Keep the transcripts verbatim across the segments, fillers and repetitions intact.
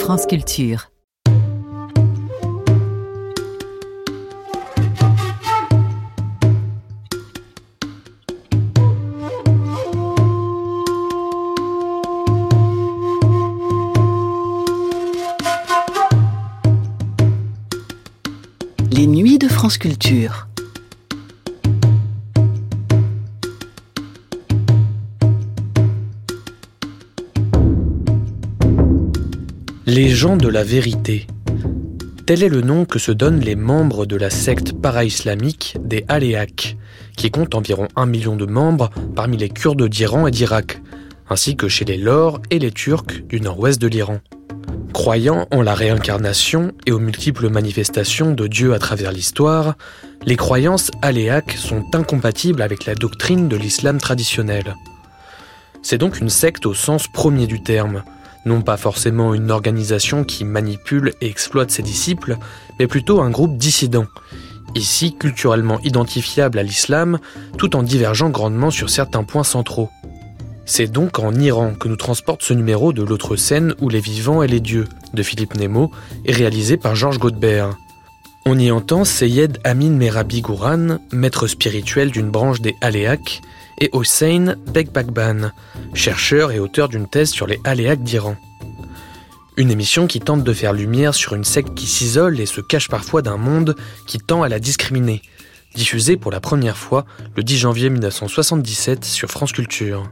France Culture. Les nuits de France Culture. Les gens de la vérité. Tel est le nom que se donnent les membres de la secte para-islamique des Aléaques, qui compte environ un million de membres parmi les Kurdes d'Iran et d'Irak, ainsi que chez les Lors et les Turcs du nord-ouest de l'Iran. Croyant en la réincarnation et aux multiples manifestations de Dieu à travers l'histoire, les croyances aléaques sont incompatibles avec la doctrine de l'islam traditionnel. C'est donc une secte au sens premier du terme, non pas forcément une organisation qui manipule et exploite ses disciples, mais plutôt un groupe dissident, ici culturellement identifiable à l'islam, tout en divergeant grandement sur certains points centraux. C'est donc en Iran que nous transporte ce numéro de l'autre scène où les vivants et les dieux, de Philippe Nemo, et réalisé par Georges Godebert. On y entend Seyyed Amin Merabi Gouran, maître spirituel d'une branche des Aléaques, et Hossein Bekbakban, chercheur et auteur d'une thèse sur les Aléaques d'Iran. Une émission qui tente de faire lumière sur une secte qui s'isole et se cache parfois d'un monde qui tend à la discriminer, diffusée pour la première fois le dix janvier mille neuf cent soixante-dix-sept sur France Culture.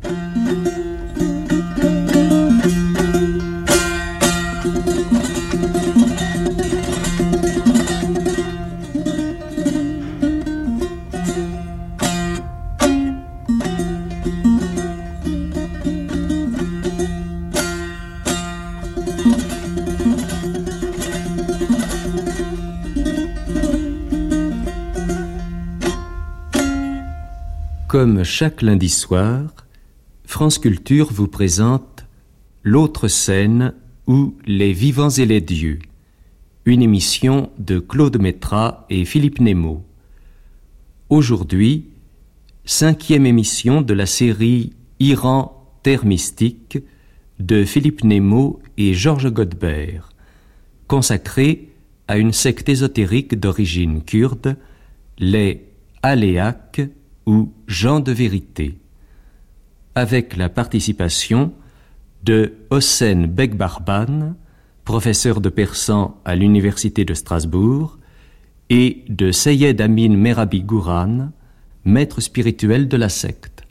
Comme chaque lundi soir, France Culture vous présente L'autre scène ou Les vivants et les dieux, une émission de Claude Métras et Philippe Nemo. Aujourd'hui, cinquième émission de la série Iran, terre mystique de Philippe Nemo et Georges Godebert, consacrée à une secte ésotérique d'origine kurde, les Aléaques ou gens de vérité, avec la participation de Hossein Bekbakban, professeur de persan à l'université de Strasbourg, et de Seyyed Amin Merabi Gouran, maître spirituel de la secte.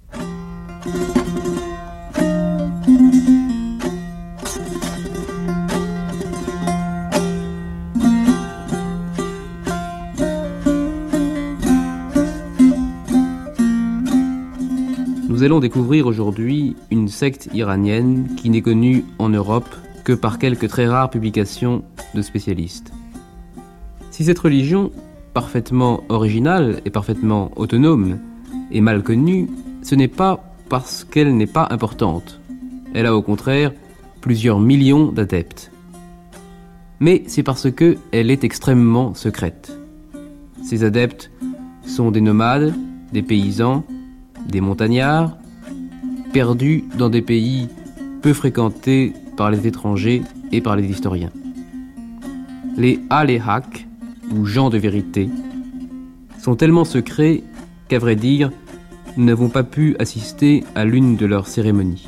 Nous allons découvrir aujourd'hui une secte iranienne qui n'est connue en Europe que par quelques très rares publications de spécialistes. Si cette religion, parfaitement originale et parfaitement autonome, est mal connue, ce n'est pas parce qu'elle n'est pas importante. Elle a au contraire plusieurs millions d'adeptes. Mais c'est parce qu'elle est extrêmement secrète. Ses adeptes sont des nomades, des paysans, des montagnards, perdus dans des pays peu fréquentés par les étrangers et par les historiens. Les Aléaques, ou gens de vérité, sont tellement secrets qu'à vrai dire, nous n'avons pas pu assister à l'une de leurs cérémonies.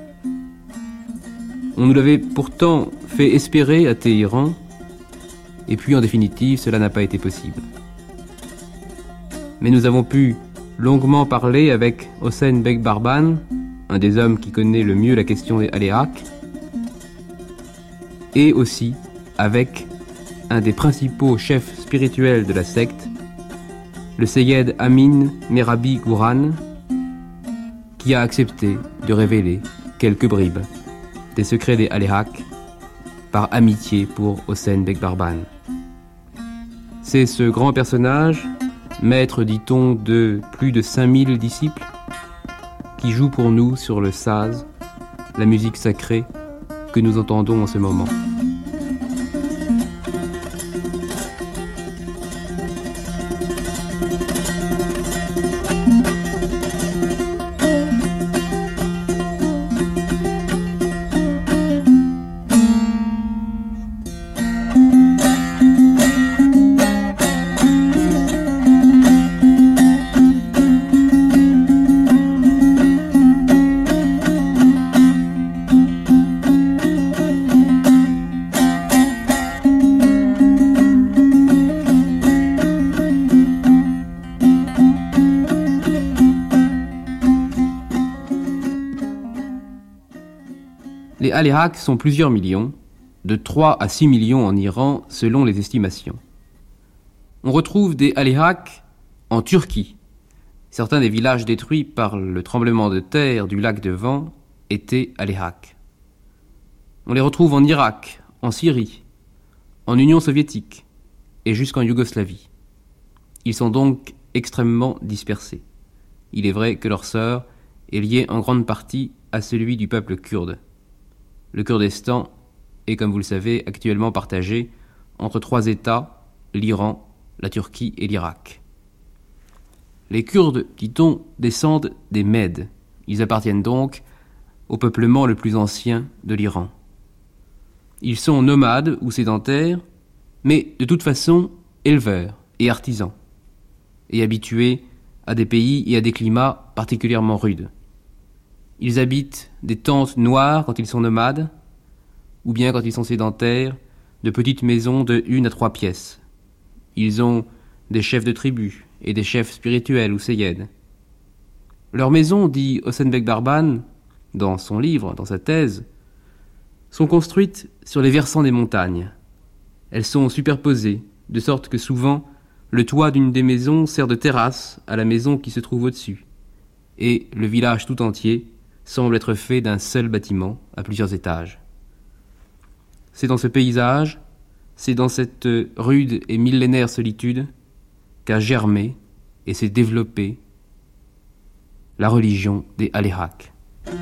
On nous l'avait pourtant fait espérer à Téhéran, et puis en définitive, cela n'a pas été possible. Mais nous avons pu longuement parlé avec Hossein Bekbakban, un des hommes qui connaît le mieux la question des Aléaques, et aussi avec un des principaux chefs spirituels de la secte, le Seyyed Amin Merabi Gouran, qui a accepté de révéler quelques bribes des secrets des Aléaques par amitié pour Hossein Bekbakban. C'est ce grand personnage, maître, dit-on, de plus de cinq mille disciples, qui joue pour nous sur le saz, la musique sacrée que nous entendons en ce moment. Les Aléaks sont plusieurs millions, de trois à six millions en Iran selon les estimations. On retrouve des Aléaks en Turquie. Certains des villages détruits par le tremblement de terre du lac de Van étaient Aléaks. On les retrouve en Irak, en Syrie, en Union soviétique et jusqu'en Yougoslavie. Ils sont donc extrêmement dispersés. Il est vrai que leur sort est lié en grande partie à celui du peuple kurde. Le Kurdistan est, comme vous le savez, actuellement partagé entre trois États, l'Iran, la Turquie et l'Irak. Les Kurdes, dit-on, descendent des Mèdes. Ils appartiennent donc au peuplement le plus ancien de l'Iran. Ils sont nomades ou sédentaires, mais de toute façon éleveurs et artisans, et habitués à des pays et à des climats particulièrement rudes. Ils habitent des tentes noires quand ils sont nomades, ou bien quand ils sont sédentaires, de petites maisons de une à trois pièces. Ils ont des chefs de tribu et des chefs spirituels ou seyèdes. Leurs maisons, dit Hossenbek Barban, dans son livre, dans sa thèse, sont construites sur les versants des montagnes. Elles sont superposées, de sorte que souvent, le toit d'une des maisons sert de terrasse à la maison qui se trouve au-dessus, et le village tout entier semble être fait d'un seul bâtiment à plusieurs étages. C'est dans ce paysage, c'est dans cette rude et millénaire solitude qu'a germé et s'est développée la religion des Aléaks.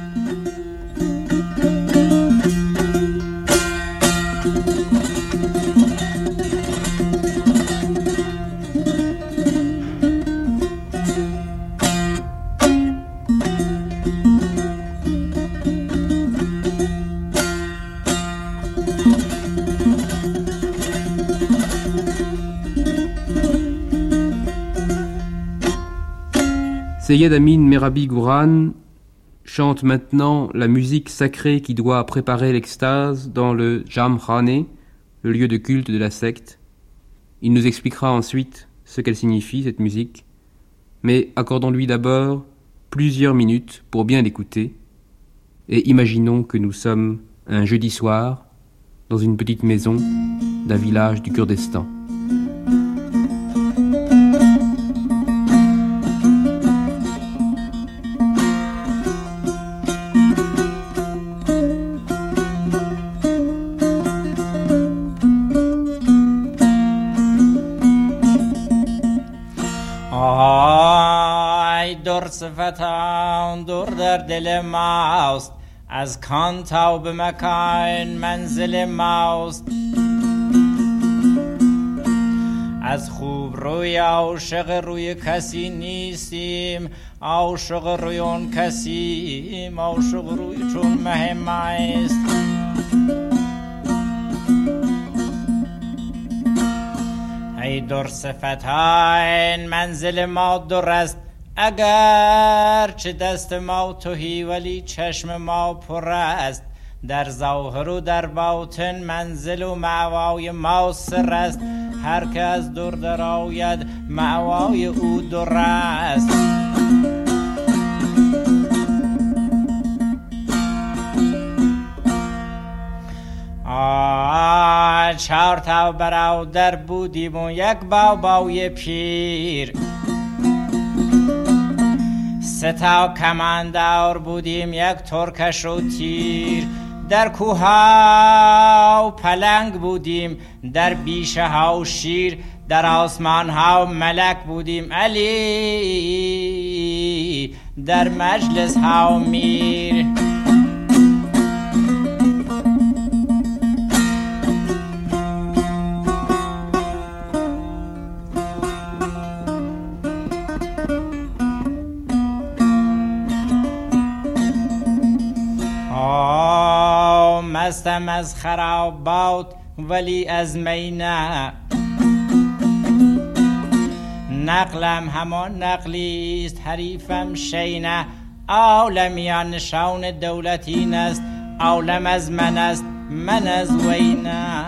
Seyed Amin Merabi Gouran chante maintenant la musique sacrée qui doit préparer l'extase dans le Jamkhane, le lieu de culte de la secte. Il nous expliquera ensuite ce qu'elle signifie, cette musique, mais accordons-lui d'abord plusieurs minutes pour bien l'écouter, et imaginons que nous sommes un jeudi soir dans une petite maison d'un village du Kurdistan. صفتان دور در دل ماست از کان تا به مکان منزل ماست از خوب روی عاشق روی کسی نیستیم عاشق روی اون کسیم عاشق روی چون مه ماست ای دور صفتان منزل ما دور است اگر چه دست ما تهی ولی چشم ما پر است در ظاهر و در باطن منزل و مأوای ما سر است هر که از دور در آید مأوای او دور است آه چهار تا برادر بودیم و یک بابای پیر سه تا کماندار بودیم یک ترکش و تیر در کوها و پلنگ بودیم در بیشه ها و شیر در آسمان ها و ملک بودیم علی در مجلس ها و میر مستم از خرابات ولی از می نه نقلم همان نقلیست حریفم شی نه عالمیان نشان دولتین است عالم از من است من از وی نه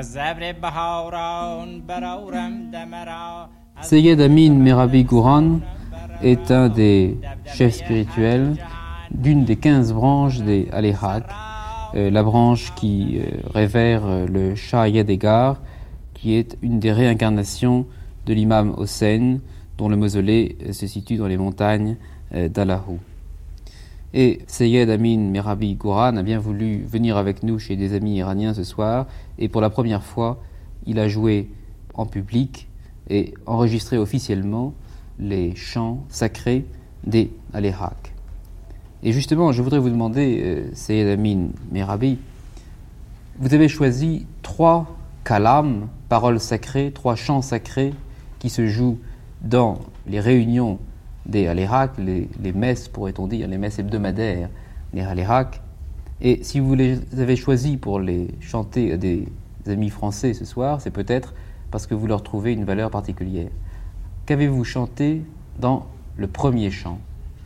Seyyed Amin Merabi Gouran est un des chefs spirituels d'une des quinze branches des Alehak, euh, la branche qui euh, révère euh, le Shah Yedegar, qui est une des réincarnations de l'imam Hossein, dont le mausolée euh, se situe dans les montagnes euh, d'Allahu. Et Seyyed Amin Merabi Gouran a bien voulu venir avec nous chez des amis iraniens ce soir, et pour la première fois, il a joué en public et enregistré officiellement les chants sacrés des Alehak. Et justement, je voudrais vous demander, euh, Seyyed Amin Merabi, vous avez choisi trois kalam, paroles sacrées, trois chants sacrés qui se jouent dans les réunions des Alehak, les, les messes, pourrait-on dire, les messes hebdomadaires des Alehak. Et si vous les avez choisis pour les chanter à des amis français ce soir, c'est peut-être parce que vous leur trouvez une valeur particulière. Qu'avez-vous chanté dans le premier chant?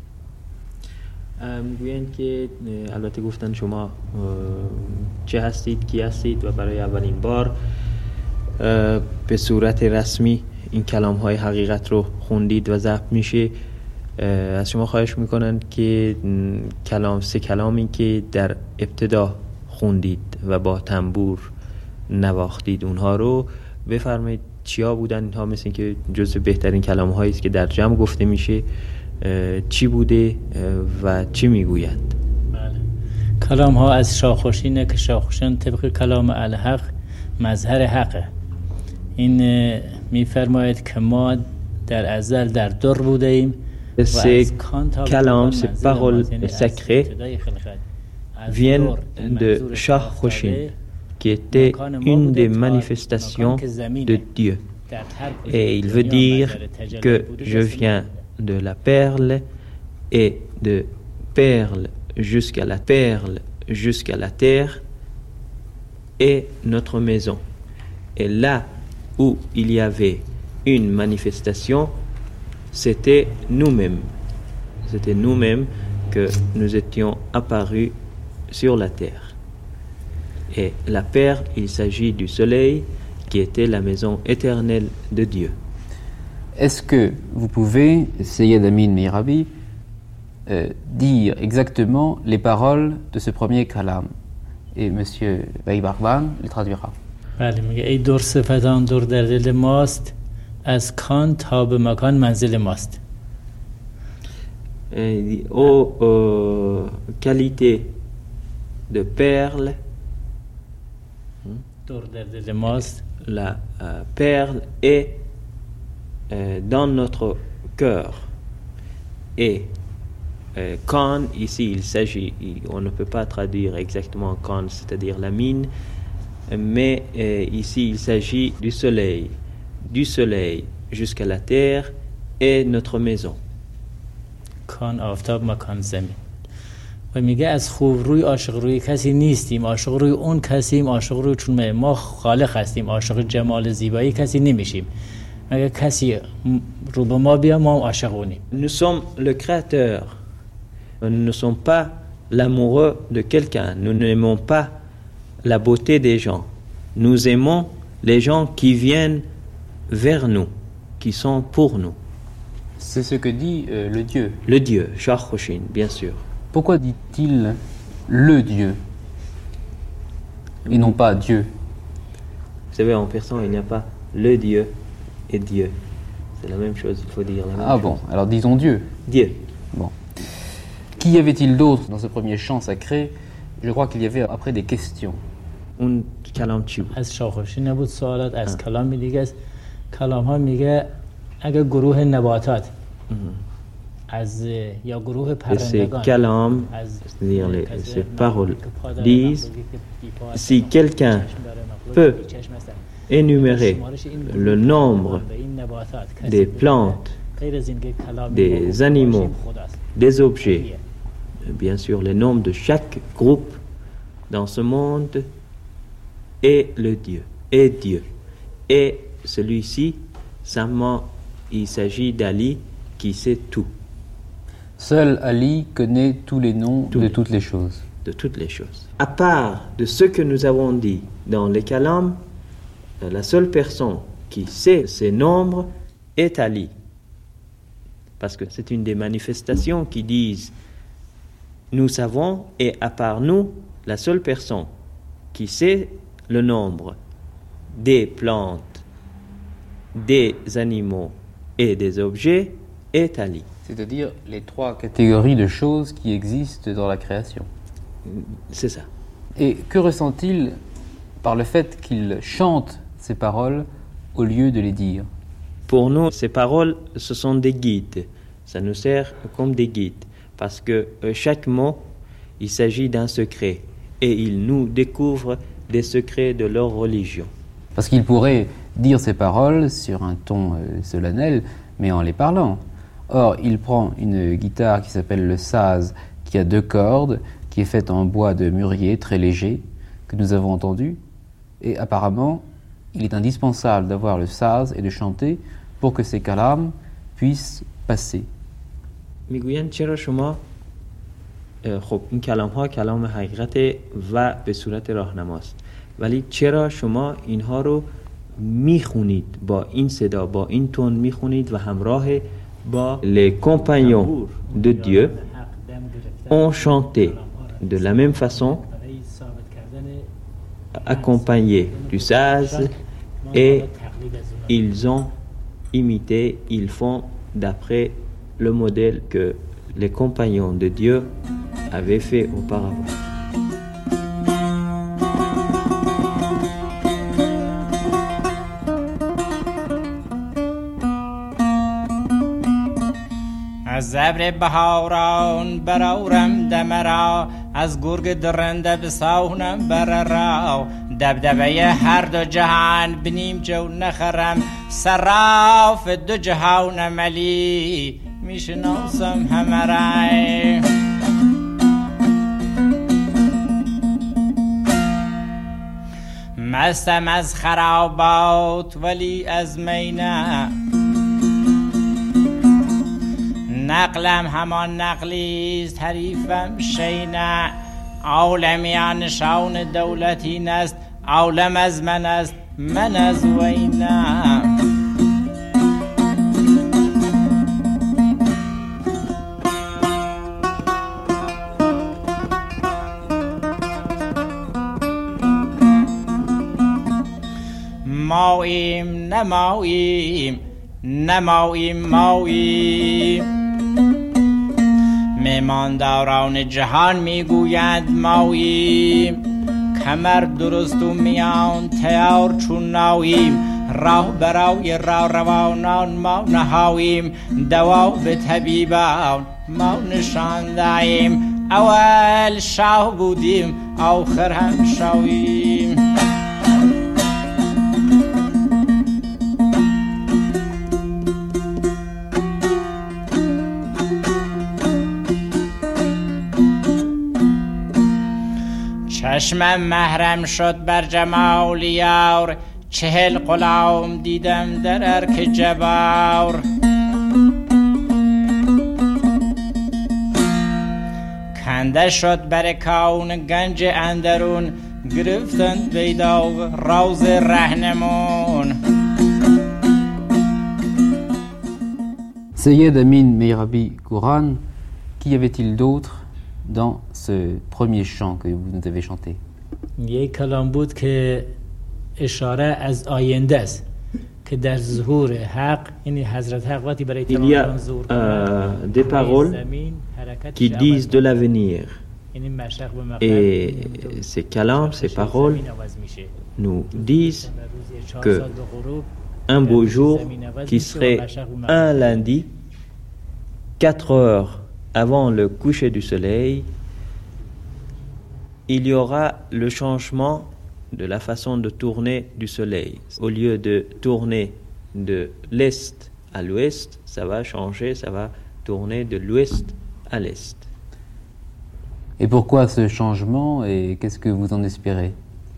میگویند که البته گفتن شما چه هستید کی هستید و برای اولین بار به صورت رسمی این کلام های حقیقت رو خوندید و ضبط میشه. از شما خواهش میکنن که کلام سه کلامی که در ابتدا خوندید و با تنبور نواختید اونها رو بفرمایید چیا بودن. اینها مثل این که جزو بهترین کلام هایی است که در جمع گفته میشه. چی بوده و چی میگویند؟ بله. کلام ها از شاخوشینه که شاخوشین طبق کلام الحق مظهر حقه. این میفرماید که ما در ازل در در بوده ایم. Ces kalaams, ces paroles sacrées viennent de Shah Khoshin, qui était une des manifestations de Dieu. Et il veut dire que je viens de la perle et de perle jusqu'à la perle, jusqu'à la terre et notre maison. Et là où il y avait une manifestation, c'était nous-mêmes. C'était nous-mêmes que nous étions apparus sur la terre. Et la perle, il s'agit du soleil qui était la maison éternelle de Dieu. Est-ce que vous pouvez, Seyyed Amin Merabi, euh, dire exactement les paroles de ce premier kalam? Et M. Baybarban les traduira. بله میگه ای دور صفتان دور در دل ماست از کان تا به مکان منزل ماست. Ô euh, qualité de perle, دور در دل ماست. La euh, perle est euh, dans notre cœur. Et euh, Khan, ici, il s'agit, on ne peut pas traduire exactement Khan, c'est-à-dire la mine, mais euh, ici, il s'agit du soleil, du soleil jusqu'à la terre et notre maison. کان آفتاب مکان زمین. و میگه از خوب روی عاشق روی کسی نیستیم، عاشق روی اون کسیم، عاشق روی چون ما خالق هستیم، عاشق جمال زیبایی کسی نمیشیم. مگه کسی رو به ما بیا ما عاشق اونیم. Nous sommes le créateur. Nous ne sommes pas l'amoureux de quelqu'un. Nous n'aimons pas la beauté des gens. Nous aimons les gens qui viennent vers nous, qui sont pour nous. C'est ce que dit euh, le Dieu. Le Dieu, Shah Khoshin, bien sûr. Pourquoi dit-il le Dieu et non pas Dieu? Vous savez, en persan, il n'y a pas le Dieu et Dieu. C'est la même chose, il faut dire la même ah chose. bon, alors disons Dieu. Dieu. Bon. Qu'y avait-il d'autre dans ce premier chant sacré? Je crois qu'il y avait après des questions. اون کلام چی بود؟ از شاخوشی نبود سوالات، از کلام دیگه است. کلام ها میگه اگر گروه نباتات از یا گروه پرندگان، ces kalaams, c'est-à-dire les, ces paroles, disent si quelqu'un peut énumérer le nombre des plantes, des animaux, des objets, bien sûr le nombre de chaque groupe dans ce monde est le Dieu, est Dieu. Et celui-ci, seulement, il s'agit d'Ali qui sait tout. Seul Ali connaît tous les noms Tout. de toutes les choses. De toutes les choses. À part de ce que nous avons dit dans les kalams, la seule personne qui sait ces nombres est Ali. Parce que c'est une des manifestations qui disent nous savons, et à part nous, la seule personne qui sait le nombre des plantes, des animaux et des objets est Ali. C'est-à-dire les trois catégories de choses qui existent dans la création. C'est ça. Et que ressent-il par le fait qu'il chante ces paroles au lieu de les dire? Pour nous, ces paroles, ce sont des guides. Ça nous sert comme des guides. Parce que chaque mot, il s'agit d'un secret. Et il nous découvre des secrets de leur religion. Parce qu'il pourrait dire ces paroles sur un ton euh, solennel, mais en les parlant. Or, il prend une guitare qui s'appelle le saz, qui a deux cordes, qui est faite en bois de mûrier très léger, que nous avons entendu. Et apparemment, il est indispensable d'avoir le saz et de chanter pour que ces kalam puissent passer. میگویند چرا شما خب این کلام ها کلام حقیقت و به صورت راهنماست ولی چرا شما اینها رو میخونید با این صدا با این تون میخونید و همراه با les compagnons de Dieu ont chanté de la même façon accompagnés du saz et ils ont imité, ils font d'après le modèle que les compagnons de Dieu avaient fait auparavant. از ابر بهاران برآورم دمرا از گرگ درنده بساونم بررا دبدبه هر دو جهان بنیم جو نخرم سراف دو جهان ملی میشناسم همه رای مستم از خرابات ولی از می نه نقلم همان نقلیست حریفم شینه عالمیان شان دولتین است عالم از من است من از وینه ماییم نماییم نماییم ماییم میمانداران جهان میگویند ماییم کمر درست و میان تیار چون ناییم راه برای راه روانان ما نهاییم دوا به طبیبان ما نشانده‌ایم اول شاه بودیم آخر هم شاهیم چشمم محرم شد بر جمال یار چهل غلام دیدم در ارک جبار کنده شد بر کون گنج اندرون گرفتند بیدا راز رهنمون Seyed Amin Meirabi Kouran, qu'y avait-il d'autre dans ce premier chant que vous nous avez chanté? یک کلام بود که اشاره از آینده است که در ظهور حق یعنی حضرت حق وقتی برای Il y a euh, des paroles qui disent de l'avenir et ces kalams, ces paroles nous disent que un beau jour qui serait un lundi, quatre heures avant le coucher du soleil, il y aura le changement de la façon de tourner du soleil. Au lieu de tourner de l'est à l'ouest, ça va changer, ça va tourner de l'ouest à l'est. Et pourquoi ce changement et qu'est-ce que vous en espérez?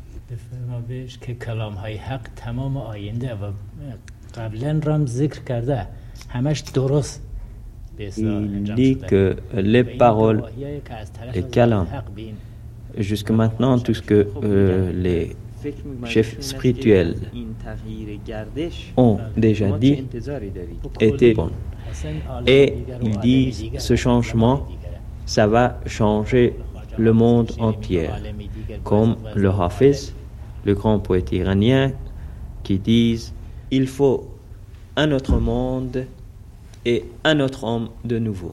Il dit que les paroles, les kalams, jusque maintenant, tout ce que euh, les chefs spirituels ont déjà dit était bon. Et ils disent ce changement, ça va changer le monde entier. Comme le Hafiz, le grand poète iranien, qui disent il faut un autre monde et un autre homme de nouveau.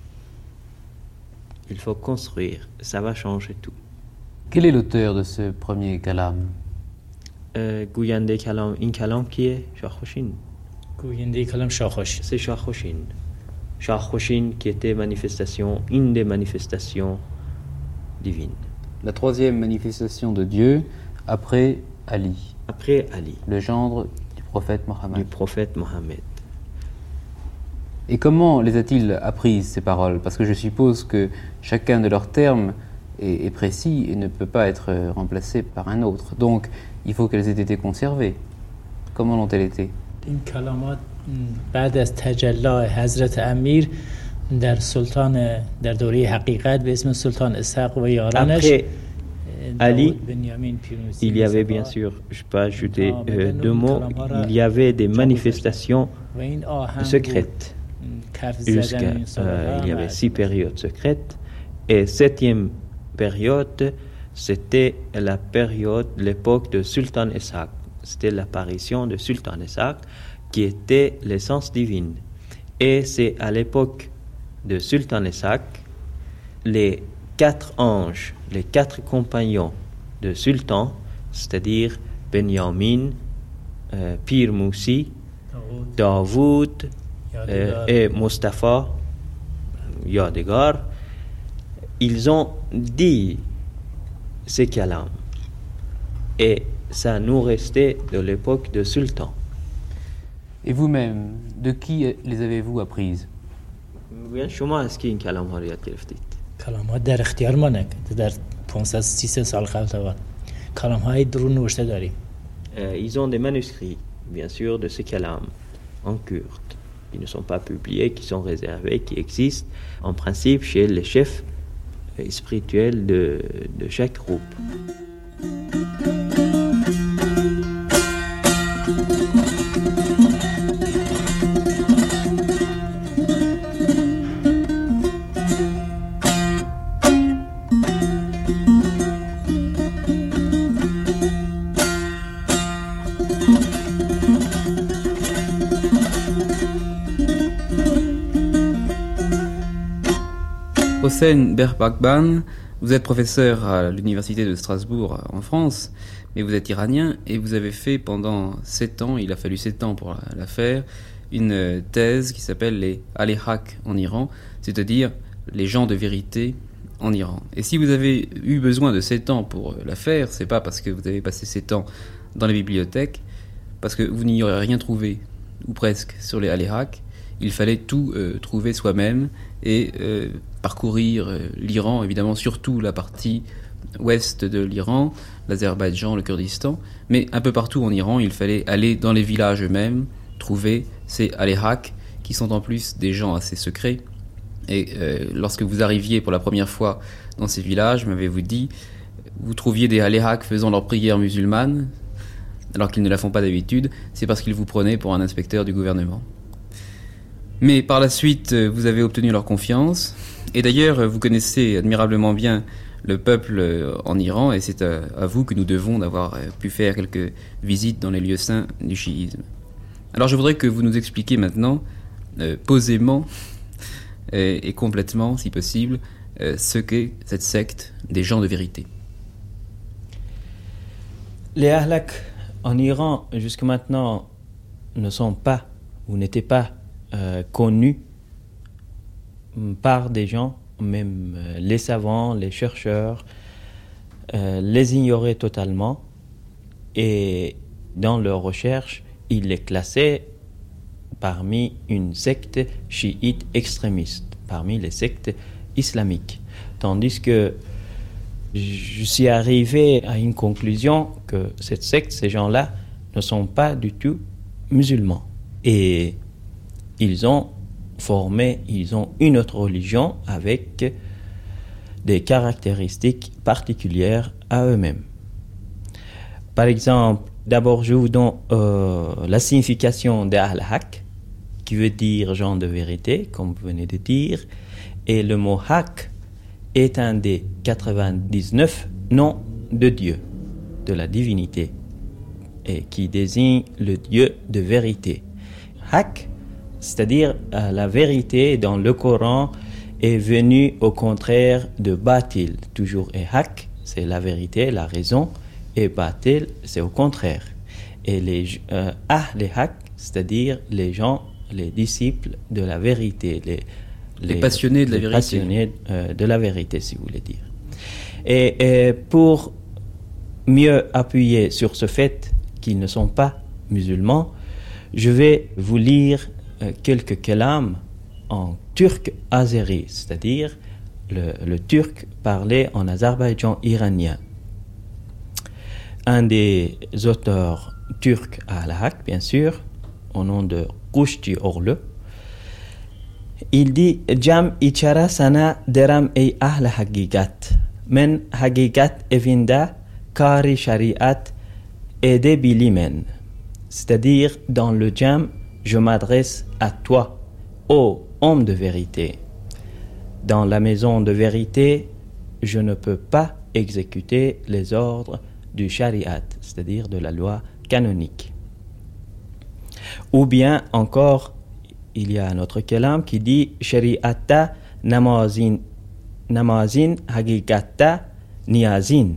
Il faut construire, ça va changer tout. Quel est l'auteur de ce premier kalam? گوینده کلام این کلام کیه؟ شاه خوشین. گوینده کلام شاه خوشین. C'est Shah Khoshin. Shah Khoshin qui était manifestation, une des manifestations divines. La troisième manifestation de Dieu après Ali. Après Ali. Le gendre du prophète Mohammed. Du prophète Mohammed. Et comment les a-t-il apprises ces paroles? Parce que je suppose que chacun de leurs termes est, est précis et ne peut pas être remplacé par un autre. Donc, il faut qu'elles aient été conservées. Comment l'ont-elles été? این کلمات بعد از تجلی حضرت امیر در سلطان در دوره حقیقت به اسم سلطان اسحاق و یارانش Après Ali, il y avait bien sûr, je peux ajouter euh, deux mots, il y avait des manifestations secrètes. Jusqu'à, euh, il y avait six périodes secrètes. Et septième période, c'était la période, l'époque de Sultan Ishaq. C'était l'apparition de Sultan Ishaq qui était l'essence divine. Et c'est à l'époque de Sultan Ishaq, les quatre anges, les quatre compagnons de Sultan, c'est-à-dire Benyamin, euh, Pir Moussi, Daoud euh, et Mustafa, Yadegar, ils ont dit ces kalams. Et ça nous restait de l'époque de Sultan. Et vous-même, de qui les avez-vous apprises? شما از کی این کلام ها رو یاد گرفتید؟ کلام ها در اختیار ما نه در پانصد سیصد سال قبل کلام های درون نوشته داریم. Ils ont des manuscrits, bien sûr, de ces kalams en kurde, qui ne sont pas publiés, qui sont réservés, qui existent en principe chez les chefs spirituels de, de chaque groupe. Hossein Berbakban, vous êtes professeur à l'université de Strasbourg en France, mais vous êtes iranien et vous avez fait pendant sept ans, il a fallu sept ans pour la faire, une thèse qui s'appelle les Alehak en Iran, c'est-à-dire les gens de vérité en Iran. Et si vous avez eu besoin de sept ans pour la faire, c'est pas parce que vous avez passé sept ans dans les bibliothèques, parce que vous n'y aurez rien trouvé, ou presque, sur les Alehak. Il fallait tout euh, trouver soi-même et euh, parcourir euh, l'Iran, évidemment surtout la partie ouest de l'Iran, l'Azerbaïdjan, le Kurdistan, mais un peu partout en Iran, il fallait aller dans les villages eux-mêmes, trouver ces Alehak, qui sont en plus des gens assez secrets. Et euh, lorsque vous arriviez pour la première fois dans ces villages, m'avez-vous dit, vous trouviez des Alehak faisant leur prière musulmane, alors qu'ils ne la font pas d'habitude, c'est parce qu'ils vous prenaient pour un inspecteur du gouvernement. Mais par la suite, vous avez obtenu leur confiance. Et d'ailleurs, vous connaissez admirablement bien le peuple en Iran, et c'est à, à vous que nous devons d'avoir pu faire quelques visites dans les lieux saints du chiisme. Alors je voudrais que vous nous expliquiez maintenant, euh, posément et, et complètement, si possible, euh, ce qu'est cette secte des gens de vérité. Les Ahlak en Iran, jusqu'à maintenant, ne sont pas, ou n'étaient pas, Euh, connus par des gens, même euh, les savants, les chercheurs, euh, les ignoraient totalement, et dans leurs recherches, ils les classaient parmi une secte chiite extrémiste, parmi les sectes islamiques. Tandis que je suis arrivé à une conclusion que cette secte, ces gens-là, ne sont pas du tout musulmans. Et ils ont formé, ils ont une autre religion avec des caractéristiques particulières à eux-mêmes. Par exemple, d'abord, je vous donne euh, la signification de Al-Haq, qui veut dire gens de vérité, comme vous venez de dire. Et le mot Haq est un des quatre-vingt-dix-neuf noms de Dieu, de la divinité, et qui désigne le Dieu de vérité. Haq, c'est-à-dire euh, la vérité dans le Coran est venue au contraire de Batil. Toujours et Haq, c'est la vérité, la raison, et Batil, c'est au contraire. Et les euh, Ahl Haq, c'est-à-dire les gens, les disciples de la vérité, les, les, les passionnés de la les vérité. Passionnés euh, de la vérité, si vous voulez dire. Et, et pour mieux appuyer sur ce fait qu'ils ne sont pas musulmans, je vais vous lire euh, quelques kalams en turc azéri, c'est-à-dire le, le turc parlé en Azerbaïdjan iranien. Un des auteurs turcs à Al-Haq, bien sûr, au nom de Rushdie Orlu, il dit Jam ichara sana deram ey ahl hagigat men hagigat evinda kari shariat ede bilimen. C'est-à-dire, dans le Jam, je m'adresse à toi, ô homme de vérité. Dans la maison de vérité, je ne peux pas exécuter les ordres du shariat, c'est-à-dire de la loi canonique. Ou bien encore, il y a un autre kalam qui dit shari'ata namazin namazin hagigata niyazin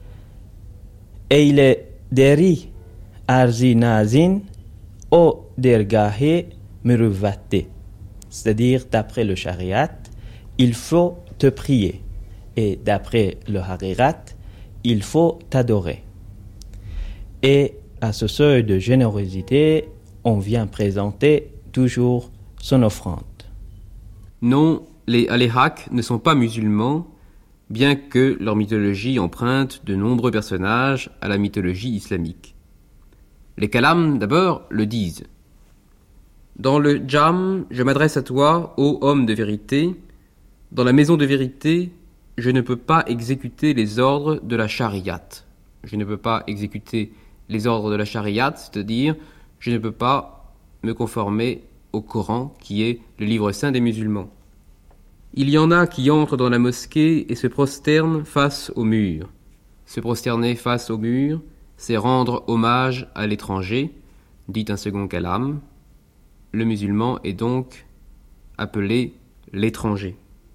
eyle deri arzi nazin o dergahe muruvate. C'est-à-dire, d'après le shariat, il faut te prier, et d'après le harirat, il faut t'adorer. Et à ce seuil de générosité, on vient présenter toujours son offrande. Non, les Al-Haq ne sont pas musulmans, bien que leur mythologie emprunte de nombreux personnages à la mythologie islamique. Les kalams, d'abord, le disent. Dans le Jam, je m'adresse à toi, ô homme de vérité. Dans la maison de vérité, je ne peux pas exécuter les ordres de la Shariat. Je ne peux pas exécuter les ordres de la Shariat, c'est-à-dire, je ne peux pas me conformer au Coran, qui est le livre saint des musulmans. Il y en a qui entrent dans la mosquée et se prosternent face au mur. Se prosterner face au mur, c'est rendre hommage à l'étranger, dit un second kalam. Le musulman est donc appelé l'étranger.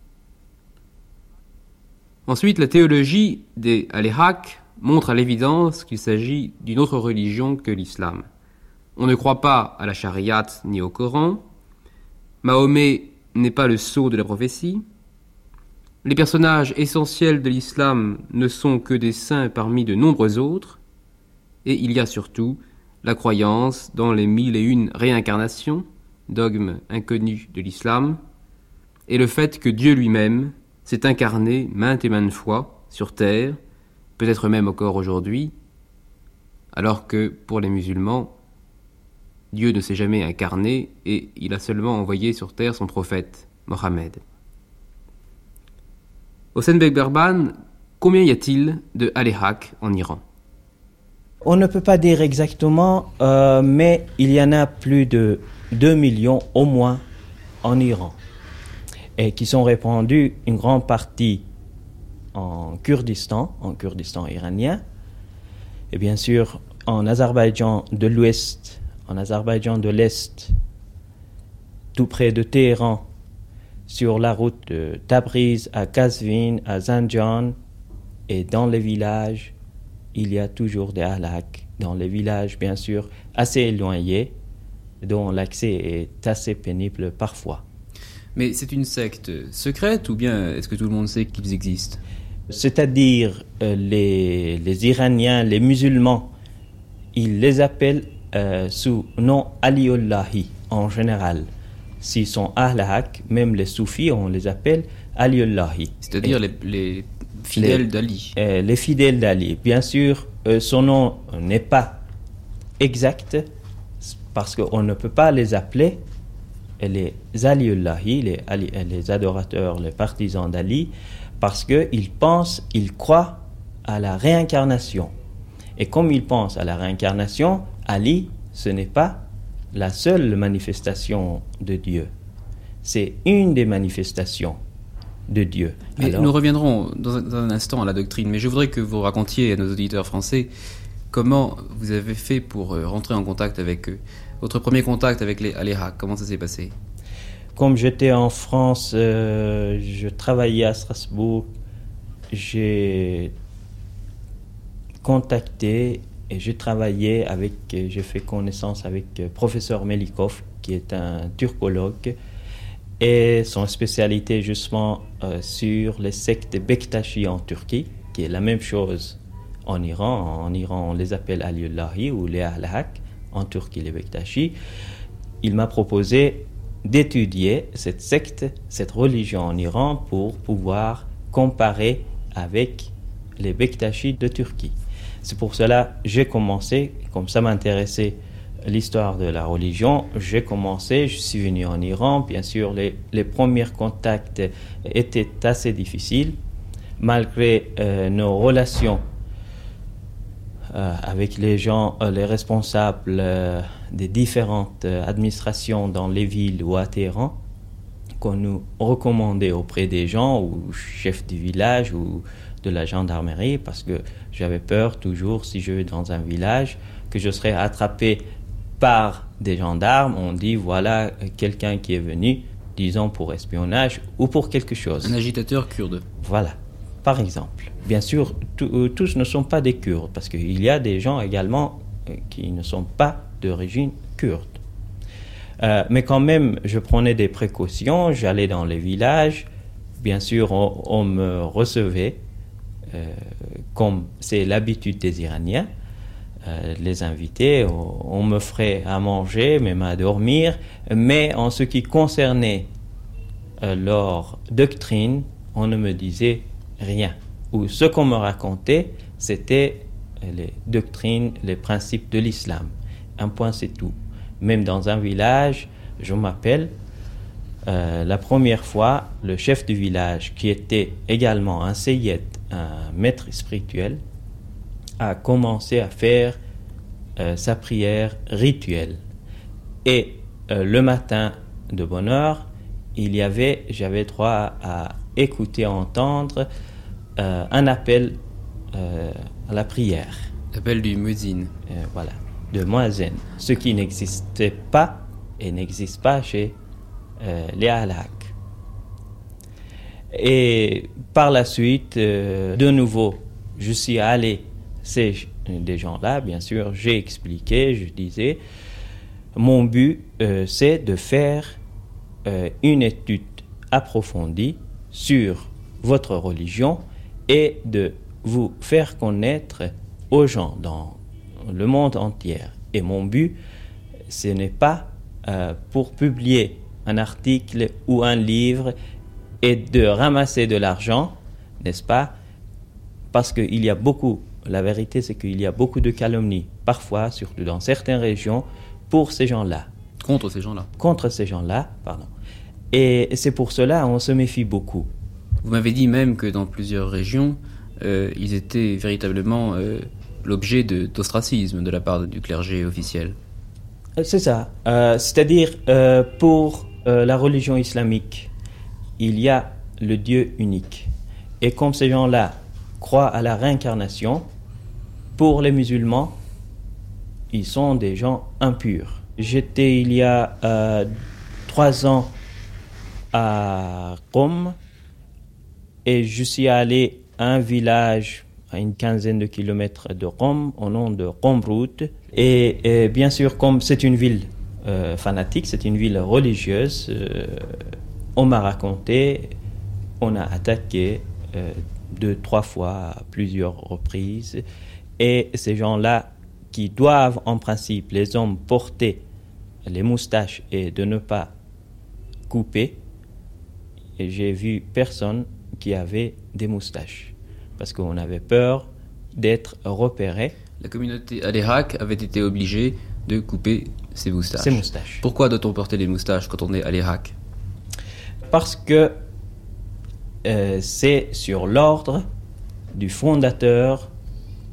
Ensuite, la théologie des Al-Haq montre à l'évidence qu'il s'agit d'une autre religion que l'islam. On ne croit pas à la Shariat ni au Coran. Mahomet n'est pas le sceau de la prophétie. Les personnages essentiels de l'islam ne sont que des saints parmi de nombreux autres. Et il y a surtout la croyance dans les mille et une réincarnations, dogme inconnu de l'islam, et le fait que Dieu lui-même s'est incarné maintes et maintes fois sur terre, peut-être même encore aujourd'hui, alors que pour les musulmans, Dieu ne s'est jamais incarné et il a seulement envoyé sur terre son prophète, Mohammed. Hossein Bekberban, combien y a-t-il de Al-Haq en Iran ? On ne peut pas dire exactement, euh, mais il y en a plus de deux millions au moins en Iran, et qui sont répandus une grande partie en Kurdistan, en Kurdistan iranien, et bien sûr en Azerbaïdjan de l'Ouest, en Azerbaïdjan de l'Est, tout près de Téhéran, sur la route de Tabriz à Kazvin, à Zanjan, et dans les villages, il y a toujours des Al-Haq. Dans les villages, bien sûr, assez éloignés, dont l'accès est assez pénible parfois. Mais c'est une secte secrète ou bien est-ce que tout le monde sait qu'ils existent ? C'est-à-dire, euh, les, les Iraniens, les musulmans, ils les appellent euh, sous nom Aliullahi en général. S'ils sont Al-Haq, même les soufis, on les appelle Aliullahi. C'est-à-dire les, les fidèles les, d'Ali. Euh, les fidèles d'Ali. Bien sûr, euh, son nom n'est pas exact parce qu'on ne peut pas les appeler les Aliullahi, les, les adorateurs, les partisans d'Ali, parce qu'ils pensent, ils croient à la réincarnation. Et comme ils pensent à la réincarnation, Ali, ce n'est pas la seule manifestation de Dieu. C'est une des manifestations de Dieu. Mais Alors, nous reviendrons dans un, dans un instant à la doctrine, mais je voudrais que vous racontiez à nos auditeurs français comment vous avez fait pour euh, rentrer en contact avec eux. Votre premier contact avec les Aléhak, comment ça s'est passé? Comme j'étais en France, euh, je travaillais à Strasbourg, j'ai contacté et j'ai travaillé avec, j'ai fait connaissance avec le professeur Melikov, qui est un turcologue, et son spécialité justement euh, sur les sectes Bektashi en Turquie, qui est la même chose en Iran. En Iran, on les appelle Aliullahi ou les Ahlak, en Turquie les Bektashi. Il m'a proposé d'étudier cette secte, cette religion en Iran pour pouvoir comparer avec les Bektashi de Turquie. C'est pour cela que j'ai commencé, comme ça m'intéressait l'histoire de la religion, j'ai commencé, je suis venu en Iran. Bien sûr, les, les premiers contacts étaient assez difficiles, malgré euh, nos relations euh, avec les gens, euh, les responsables euh, des différentes euh, administrations dans les villes ou à Téhéran, qu'on nous recommandait auprès des gens, ou chefs du village, ou de la gendarmerie, parce que j'avais peur toujours, si je vais dans un village, que je serais attrapé par des gendarmes. On dit, voilà quelqu'un qui est venu, disons pour espionnage ou pour quelque chose. Un agitateur kurde. Voilà, par exemple. Bien sûr, tout, tous ne sont pas des Kurdes, parce qu'il y a des gens également qui ne sont pas d'origine kurde. Euh, mais quand même, je prenais des précautions, j'allais dans les villages. Bien sûr, on, on me recevait, euh, comme c'est l'habitude des Iraniens. Euh, les invités, on, on me ferait à manger, même à dormir, mais en ce qui concernait euh, leur doctrine, on ne me disait rien. Ou ce qu'on me racontait, c'était les doctrines, les principes de l'islam. Un point, c'est tout. Même dans un village, je m'appelle, euh, la première fois, le chef du village, qui était également un seyyed, un maître spirituel, a commencé à faire euh, sa prière rituelle. Et euh, le matin de bonne heure, il y avait, j'avais droit à, à écouter, à entendre euh, un appel euh, à la prière. L'appel du muezzin. Euh, voilà, de muezzin. Ce qui n'existait pas et n'existe pas chez euh, les Ahlak. Et par la suite, euh, de nouveau, je suis allé, c'est des gens-là, bien sûr, j'ai expliqué, je disais, mon but, euh, c'est de faire euh, une étude approfondie sur votre religion et de vous faire connaître aux gens dans le monde entier. Et mon but, ce n'est pas euh, pour publier un article ou un livre et de ramasser de l'argent, n'est-ce pas? Parce qu'il y a beaucoup, la vérité c'est qu'il y a beaucoup de calomnies, parfois, surtout dans certaines régions, pour ces gens-là. Contre ces gens-là. Contre ces gens-là, pardon. Et c'est pour cela qu'on se méfie beaucoup. Vous m'avez dit même que dans plusieurs régions, euh, ils étaient véritablement euh, l'objet de, d'ostracisme de la part du clergé officiel. C'est ça. Euh, c'est-à-dire, euh, pour euh, la religion islamique, il y a le Dieu unique. Et comme ces gens-là croient à la réincarnation, pour les musulmans, ils sont des gens impurs. J'étais il y a euh, trois ans à Qom et je suis allé à un village à une quinzaine de kilomètres de Qom, au nom de Qomrout. Et, et bien sûr, comme c'est une ville euh, fanatique, c'est une ville religieuse, euh, on m'a raconté, on a attaqué euh, deux, trois fois à plusieurs reprises. Et ces gens-là qui doivent en principe, les hommes, porter les moustaches et de ne pas couper, et j'ai vu personne qui avait des moustaches parce qu'on avait peur d'être repéré. La communauté Aléhak avait été obligée de couper ses moustaches. Ses moustaches. Pourquoi doit-on porter les moustaches quand on est Aléhak? Parce que euh, c'est sur l'ordre du fondateur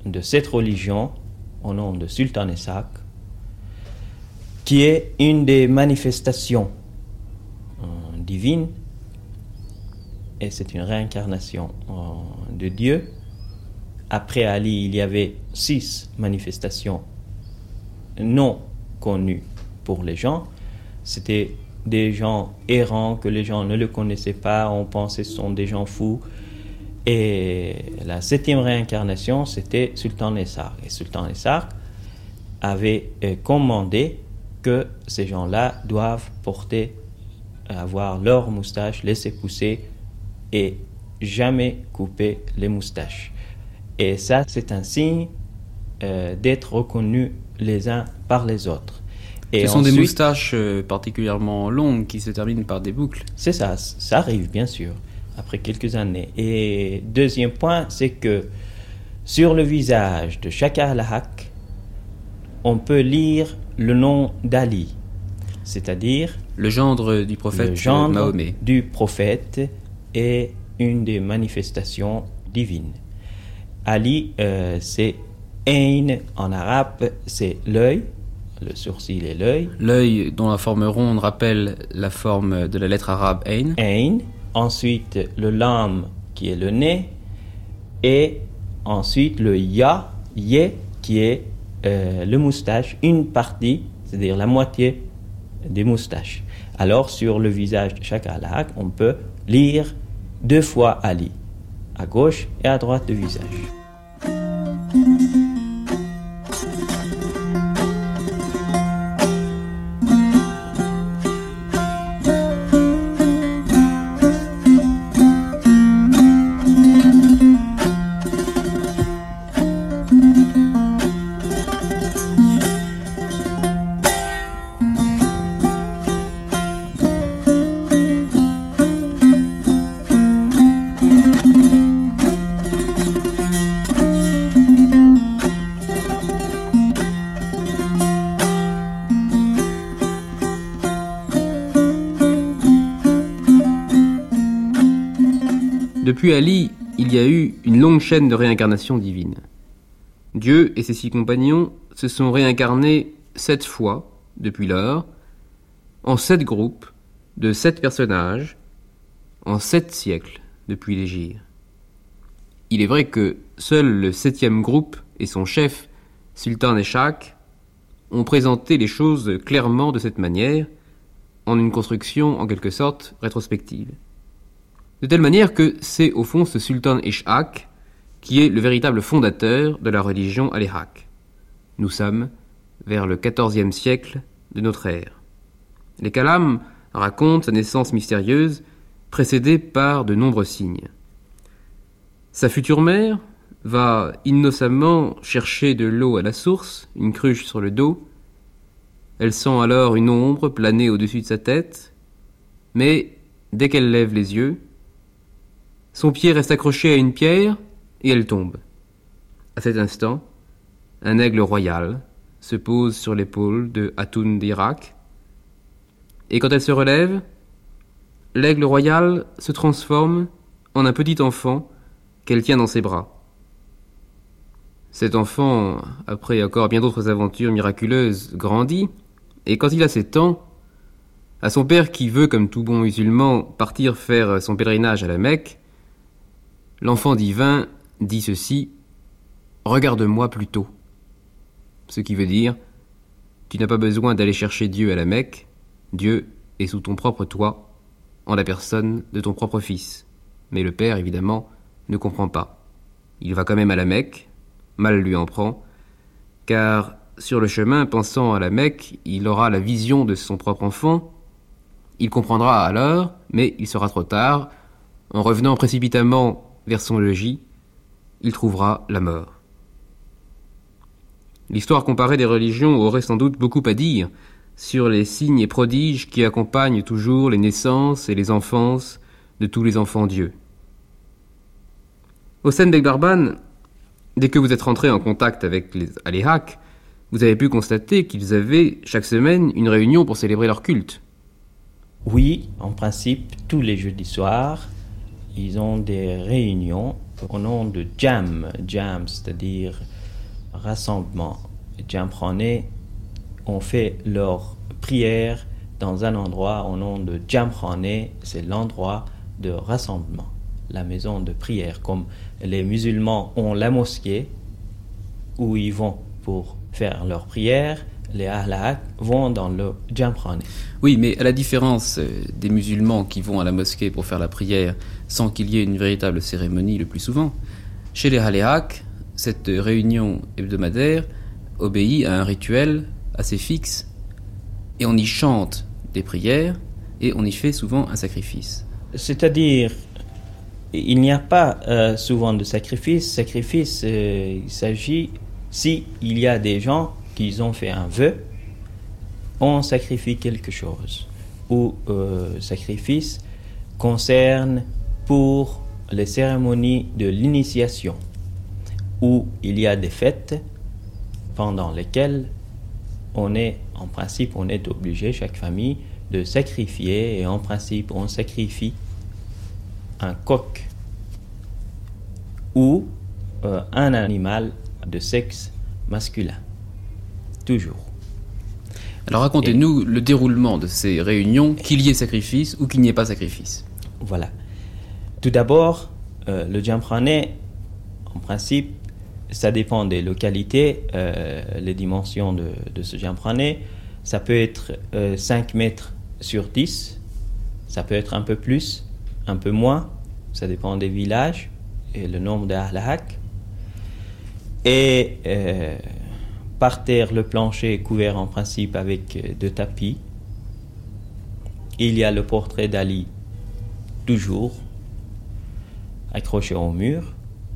de cette religion, au nom de Sultan Ishaq, qui est une des manifestations euh, divines, et c'est une réincarnation euh, de Dieu. Après Ali, il y avait six manifestations non connues pour les gens. C'était des gens errants que les gens ne le connaissaient pas, on pensait que ce sont des gens fous. Et la septième réincarnation, c'était Sultan Ishaq. Et Sultan Ishaq avait euh, commandé que ces gens-là doivent porter, avoir leurs moustaches, laisser pousser et jamais couper les moustaches. Et ça, c'est un signe euh, d'être reconnus les uns par les autres. Et Ce sont ensuite, des moustaches euh, particulièrement longues qui se terminent par des boucles. C'est ça, ça arrive bien sûr, après quelques années. Et deuxième point, c'est que sur le visage de chaque al-Haq, on peut lire le nom d'Ali, c'est-à-dire le gendre du prophète le gendre Mahomet. du prophète est une des manifestations divines. Ali, euh, c'est Ain en arabe, c'est l'œil, le sourcil et l'œil. L'œil dont la forme ronde rappelle la forme de la lettre arabe Ain. Ain. Ensuite, le lam qui est le nez. Et ensuite, le ya, yé, qui est euh, le moustache, une partie, c'est-à-dire la moitié des moustaches. Alors, sur le visage de chaque al-Haq, on peut lire deux fois Ali, à gauche et à droite du visage. Depuis Ali, il y a eu une longue chaîne de réincarnations divines. Dieu et ses six compagnons se sont réincarnés sept fois, depuis lors, en sept groupes de sept personnages, en sept siècles depuis l'Hégire. Il est vrai que seul le septième groupe et son chef, Sultan Ishaq, ont présenté les choses clairement de cette manière, en une construction en quelque sorte rétrospective. De telle manière que c'est au fond ce Sultan Ishaq qui est le véritable fondateur de la religion al-Haq. Nous sommes vers le quatorzième siècle de notre ère. Les Kalams racontent sa naissance mystérieuse, précédée par de nombreux signes. Sa future mère va innocemment chercher de l'eau à la source, une cruche sur le dos. Elle sent alors une ombre planer au-dessus de sa tête, mais dès qu'elle lève les yeux, son pied reste accroché à une pierre et elle tombe. À cet instant, un aigle royal se pose sur l'épaule de Hatoun d'Irak, et quand elle se relève, l'aigle royal se transforme en un petit enfant qu'elle tient dans ses bras. Cet enfant, après encore bien d'autres aventures miraculeuses, grandit, et quand il a sept ans, à son père qui veut, comme tout bon musulman, partir faire son pèlerinage à la Mecque, l'enfant divin dit ceci: « Regarde-moi plutôt ». Ce qui veut dire: tu n'as pas besoin d'aller chercher Dieu à la Mecque, Dieu est sous ton propre toit, en la personne de ton propre fils. Mais le père, évidemment, ne comprend pas. Il va quand même à la Mecque, mal lui en prend, car sur le chemin, pensant à la Mecque, il aura la vision de son propre enfant. Il comprendra alors, mais il sera trop tard. En revenant précipitamment vers son logis, il trouvera la mort. L'histoire comparée des religions aurait sans doute beaucoup à dire sur les signes et prodiges qui accompagnent toujours les naissances et les enfances de tous les enfants Dieu. Hossein Bek Barban, dès que vous êtes rentré en contact avec les al-Haq, vous avez pu constater qu'ils avaient chaque semaine une réunion pour célébrer leur culte. Oui, en principe, tous les jeudis soirs, ils ont des réunions au nom de Jam. Jam, c'est-à-dire rassemblement Jamkhane ont fait leur prière dans un endroit au nom de Jamkhane, c'est l'endroit de rassemblement, la maison de prière. Comme les musulmans ont la mosquée où ils vont pour faire leur prière, les Ahl Haq vont dans le Jamkhane. Oui, mais à la différence des musulmans qui vont à la mosquée pour faire la prière sans qu'il y ait une véritable cérémonie le plus souvent, chez les Ahl Haq, cette réunion hebdomadaire obéit à un rituel assez fixe et on y chante des prières et on y fait souvent un sacrifice. C'est-à-dire, il n'y a pas euh, souvent de sacrifice. Sacrifice, euh, il s'agit, si il y a des gens qui ont fait un vœu, on sacrifie quelque chose. Ou euh, sacrifice concerne pour les cérémonies de l'initiation, où il y a des fêtes pendant lesquelles on est, en principe, on est obligé, chaque famille, de sacrifier, et en principe, on sacrifie un coq ou euh, un animal de sexe masculin. Toujours. Alors racontez-nous et... le déroulement de ces réunions, qu'il y ait sacrifice ou qu'il n'y ait pas sacrifice. Voilà. Tout d'abord, euh, le Jamkhane, en principe, ça dépend des localités, euh, les dimensions de, de ce Jamkhane. Ça peut être euh, cinq mètres sur dix, ça peut être un peu plus, un peu moins, ça dépend des villages et le nombre d'Ahl Haq. Et euh, par terre, le plancher est couvert en principe avec deux tapis. Il y a le portrait d'Ali, toujours accroché au mur.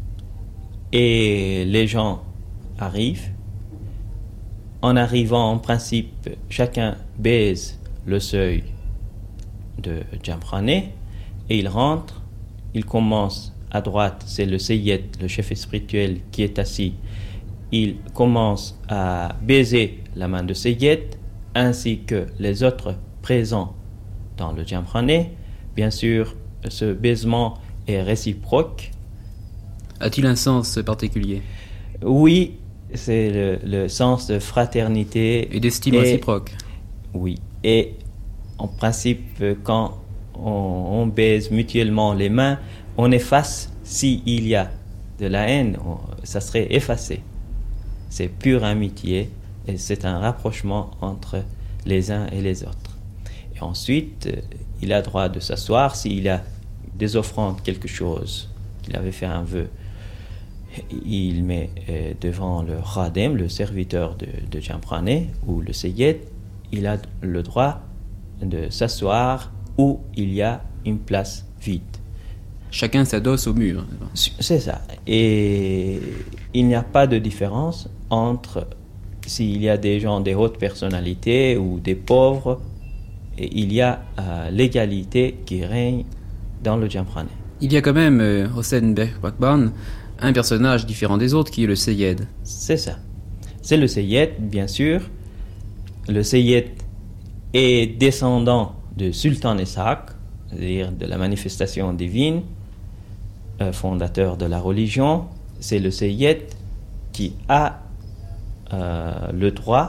Et les gens arrivent. En arrivant, en principe, chacun baise le seuil de Jamkhane et il rentre. Il commence à droite, c'est le Seyyed, le chef spirituel qui est assis. Il commence à baiser la main de Seyyed ainsi que les autres présents dans le Jamkhane. Bien sûr, ce baisement est réciproque. A-t-il un sens particulier ? Oui, c'est le, le sens de fraternité. Et d'estime et, réciproque. Oui, et en principe, quand on, on baise mutuellement les mains, on efface, s'il y a de la haine, on, ça serait effacé. C'est pure amitié et c'est un rapprochement entre les uns et les autres. Et ensuite, il a droit de s'asseoir s'il y a des offrandes, quelque chose, qu'il avait fait un vœu. Il met euh, devant le Khadem, le serviteur de, de Jamkhane, ou le Seyyed, il a le droit de s'asseoir où il y a une place vide. Chacun s'adosse au mur. C'est ça. Et il n'y a pas de différence entre s'il y a des gens de haute personnalité ou des pauvres. Et il y a euh, l'égalité qui règne dans le Jamkhane. Il y a quand même, euh, Hossein Bekbakban, un personnage différent des autres qui est le Seyyed. C'est ça. C'est le Seyyed, bien sûr. Le Seyyed est descendant de Sultan Ishaq, c'est-à-dire de la manifestation divine, euh, fondateur de la religion. C'est le Seyyed qui a euh, le droit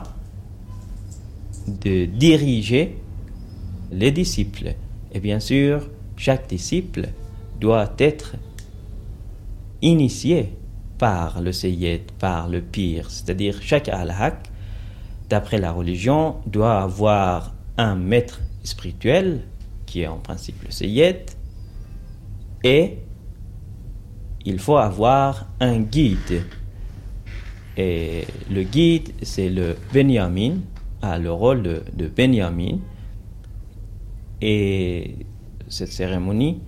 de diriger les disciples. Et bien sûr, chaque disciple doit être initié par le Seyyed, par le pire. C'est-à-dire, chaque Ahl Haq, d'après la religion, doit avoir un maître spirituel, qui est en principe le Seyyed, et il faut avoir un guide. Et le guide, c'est le Benyamin, a le rôle de, de Benyamin. Et cette cérémonie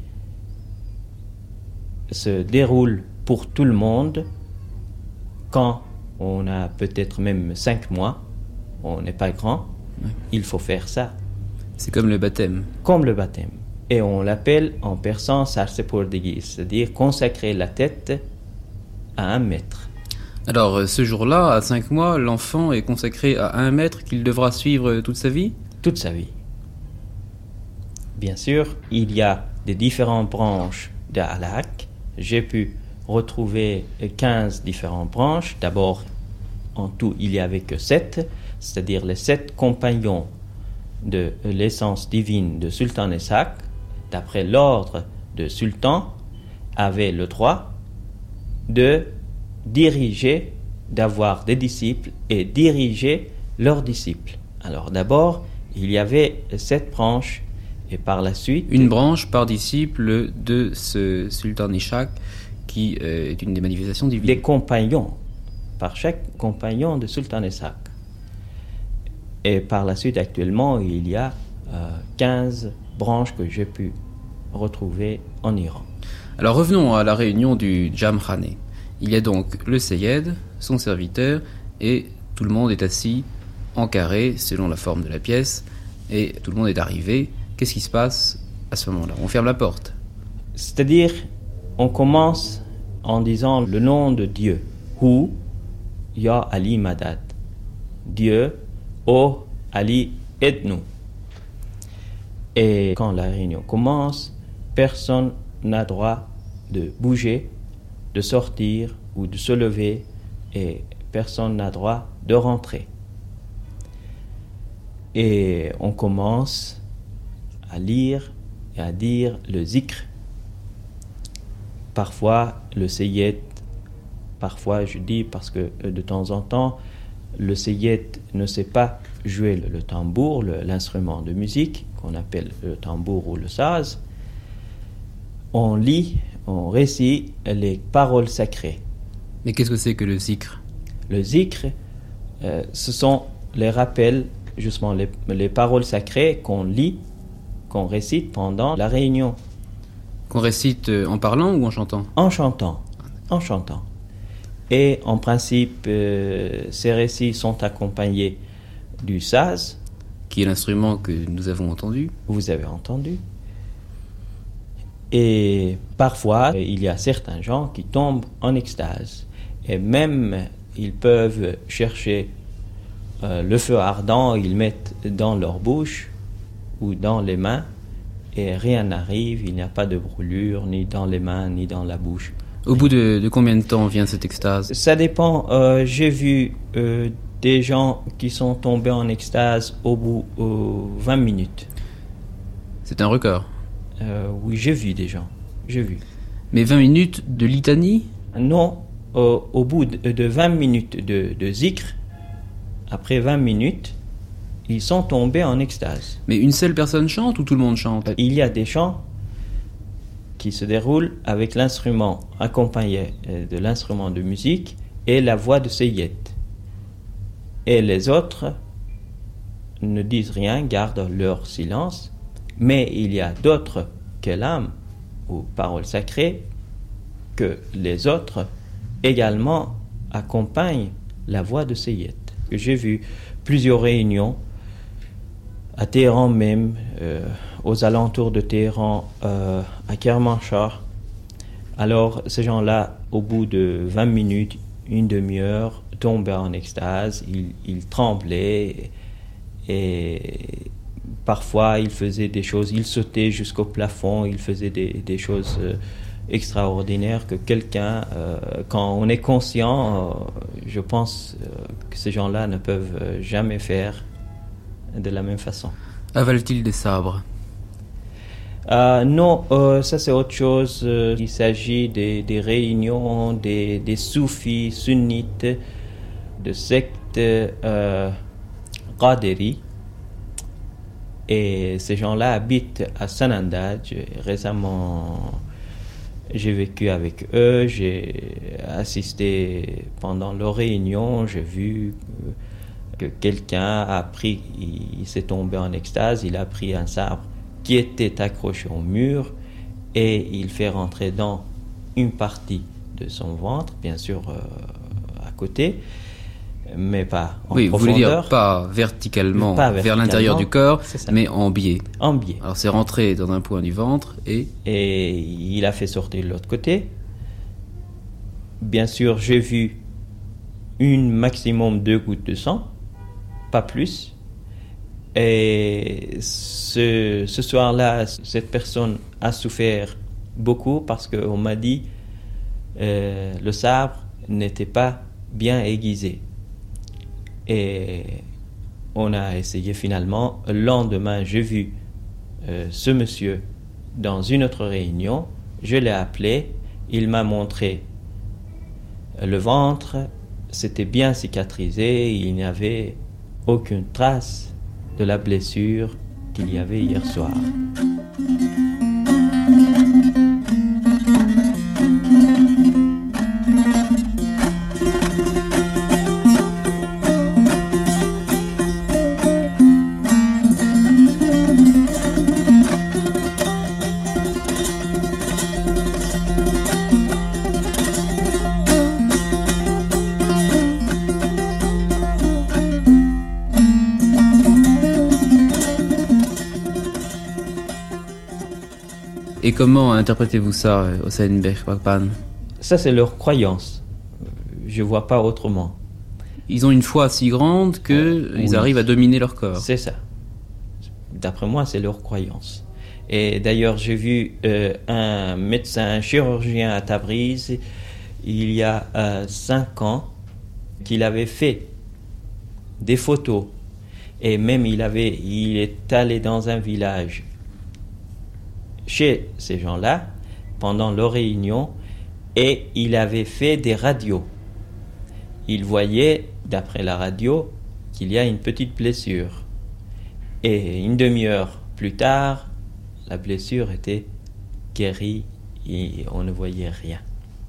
se déroule pour tout le monde quand on a peut-être même cinq mois, on n'est pas grand, ouais. Il faut faire ça. C'est comme le baptême. Comme le baptême. Et on l'appelle en persan Sarsepordegi, c'est-à-dire consacrer la tête à un maître. Alors ce jour-là, à cinq mois, l'enfant est consacré à un maître qu'il devra suivre toute sa vie ? Toute sa vie. Bien sûr, il y a des différentes branches d'Ahl Haq. J'ai pu retrouver quinze différentes branches. D'abord, en tout, il n'y avait que sept, c'est-à-dire les sept compagnons de l'essence divine de Sultan Ishaq, d'après l'ordre de Sultan, avaient le droit de diriger, d'avoir des disciples et diriger leurs disciples. Alors d'abord, il y avait sept branches et par la suite... Une branche par disciple de ce Sultan Ishaq qui euh, est une des manifestations divines. Des compagnons, par chaque compagnon de Sultan Ishaq. Et par la suite, actuellement, il y a euh, quinze branches que j'ai pu retrouver en Iran. Alors revenons à la réunion du Jamkhane. Il y a donc le Seyyed, son serviteur, et tout le monde est assis en carré, selon la forme de la pièce, et tout le monde est arrivé. Qu'est-ce qui se passe à ce moment-là? On ferme la porte. C'est-à-dire, on commence en disant le nom de Dieu. Hu, Ya Ali Madad. Dieu, Oh Ali, aide-nous. Et quand la réunion commence, personne n'a droit de bouger, de sortir ou de se lever, et personne n'a droit de rentrer. Et on commence à lire et à dire le zikr. Parfois le seyyed, parfois je dis parce que de temps en temps, le seyyed ne sait pas jouer le, le tambour, le, l'instrument de musique qu'on appelle le tambour ou le saz. On lit, on récite les paroles sacrées. Mais qu'est-ce que c'est que le zikr? Le zikr, euh, ce sont les rappels, justement les, les paroles sacrées qu'on lit, qu'on récite pendant la réunion. Qu'on récite en parlant ou en chantant? En chantant, en chantant. Et en principe, euh, ces récits sont accompagnés du saz. Qui est l'instrument que nous avons entendu. Vous avez entendu. Et parfois, il y a certains gens qui tombent en extase. Et même, ils peuvent chercher euh, le feu ardent, ils mettent dans leur bouche ou dans les mains, et rien n'arrive, il n'y a pas de brûlure, ni dans les mains, ni dans la bouche. Au bout de, de combien de temps vient cette extase? Ça dépend. Euh, j'ai vu euh, des gens qui sont tombés en extase au bout de euh, vingt minutes. C'est un record? euh, Oui, j'ai vu des gens. J'ai vu. Mais vingt minutes de litanie? Non, euh, au bout de, de vingt minutes de, de zikr, après vingt minutes, ils sont tombés en extase. Mais une seule personne chante ou tout le monde chante? Il y a des chants qui se déroulent avec l'instrument accompagné de l'instrument de musique et la voix de seyyed. Et les autres ne disent rien, gardent leur silence, mais il y a d'autres kalam ou paroles sacrées que les autres également accompagnent la voix de seyyed. J'ai vu plusieurs réunions à Téhéran même, euh, aux alentours de Téhéran, euh, à Kermanshah. Alors, ces gens-là, au bout de vingt minutes, une demi-heure, tombaient en extase, ils, ils tremblaient, et parfois, ils faisaient des choses, ils sautaient jusqu'au plafond, ils faisaient des, des choses euh, extraordinaires que quelqu'un, euh, quand on est conscient, euh, je pense euh, que ces gens-là ne peuvent euh, jamais faire de la même façon. Avalent-ils des sabres? euh, Non, euh, ça c'est autre chose. Euh, il s'agit des, des réunions des, des soufis sunnites de secte euh, Qadiri. Et ces gens-là habitent à Sanandaj. Récemment, j'ai vécu avec eux, j'ai assisté pendant leur réunion, j'ai vu euh, que quelqu'un a pris, il, il s'est tombé en extase, il a pris un sabre qui était accroché au mur et il fait rentrer dans une partie de son ventre, bien sûr euh, à côté, mais pas en oui, profondeur. Oui, vous voulez dire pas verticalement, pas vers l'intérieur du corps, mais en biais. En biais. Alors c'est rentré dans un point du ventre et... Et il a fait sortir de l'autre côté. Bien sûr, j'ai vu une maximum deux gouttes de sang, pas plus. Et ce, ce soir-là, cette personne a souffert beaucoup parce qu'on m'a dit euh, le sabre n'était pas bien aiguisé. Et on a essayé finalement. Le lendemain, j'ai vu euh, ce monsieur dans une autre réunion. Je l'ai appelé. Il m'a montré le ventre. C'était bien cicatrisé. Il n'y avait aucune trace de la blessure qu'il y avait hier soir. Et comment interprétez-vous ça, Hossein Berkbakpan? Ça, c'est leur croyance. Je ne vois pas autrement. Ils ont une foi si grande qu'ils euh, oui. arrivent à dominer leur corps. C'est ça. D'après moi, c'est leur croyance. Et d'ailleurs, j'ai vu euh, un médecin, un chirurgien à Tabriz, il y a euh, cinq ans, qu'il avait fait des photos. Et même, il, avait, il est allé dans un village chez ces gens-là, pendant leur réunion, et il avait fait des radios. Il voyait, d'après la radio, qu'il y a une petite blessure. Et une demi-heure plus tard, la blessure était guérie et on ne voyait rien.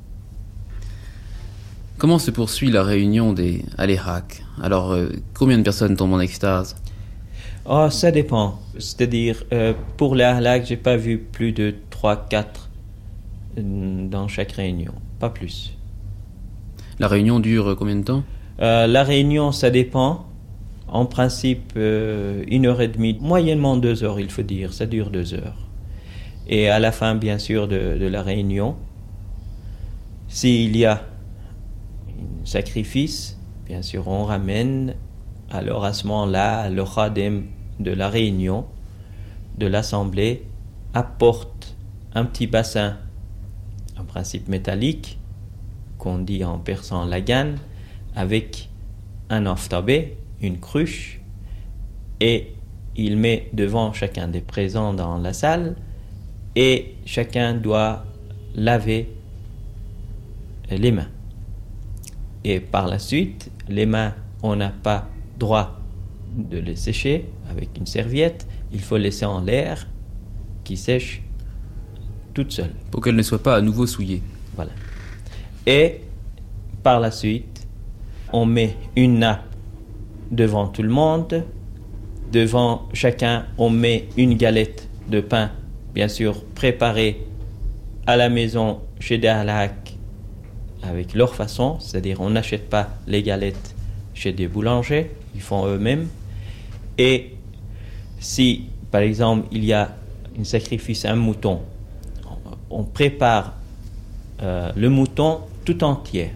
Comment se poursuit la réunion des Aléhak? Alors, euh, combien de personnes tombent en extase? Oh, ça dépend. C'est-à-dire, euh, pour les Ahlak, je n'ai pas vu plus de trois quatre euh, dans chaque réunion, pas plus. La réunion dure combien de temps? euh, La réunion, ça dépend. En principe, euh, une heure et demie, moyennement deux heures, il faut dire. Ça dure deux heures. Et à la fin, bien sûr, de, de la réunion, s'il y a un sacrifice, bien sûr, on ramène. Alors à ce moment-là, le khadim de la réunion, de l'assemblée, apporte un petit bassin, en principe métallique, qu'on dit en persan lagan, avec un aftabé, une cruche, et il met devant chacun des présents dans la salle, et chacun doit laver les mains. Et par la suite, les mains, on n'a pas droit de les sécher avec une serviette, il faut laisser en l'air qui sèche toute seule. Pour qu'elle ne soit pas à nouveau souillée. Voilà. Et par la suite, on met une nappe devant tout le monde. Devant chacun, on met une galette de pain, bien sûr préparée à la maison chez des Ahlak avec leur façon, c'est-à-dire on n'achète pas les galettes chez des boulangers, ils font eux-mêmes. Et si, par exemple, il y a un sacrifice à un mouton, on prépare euh, le mouton tout entier.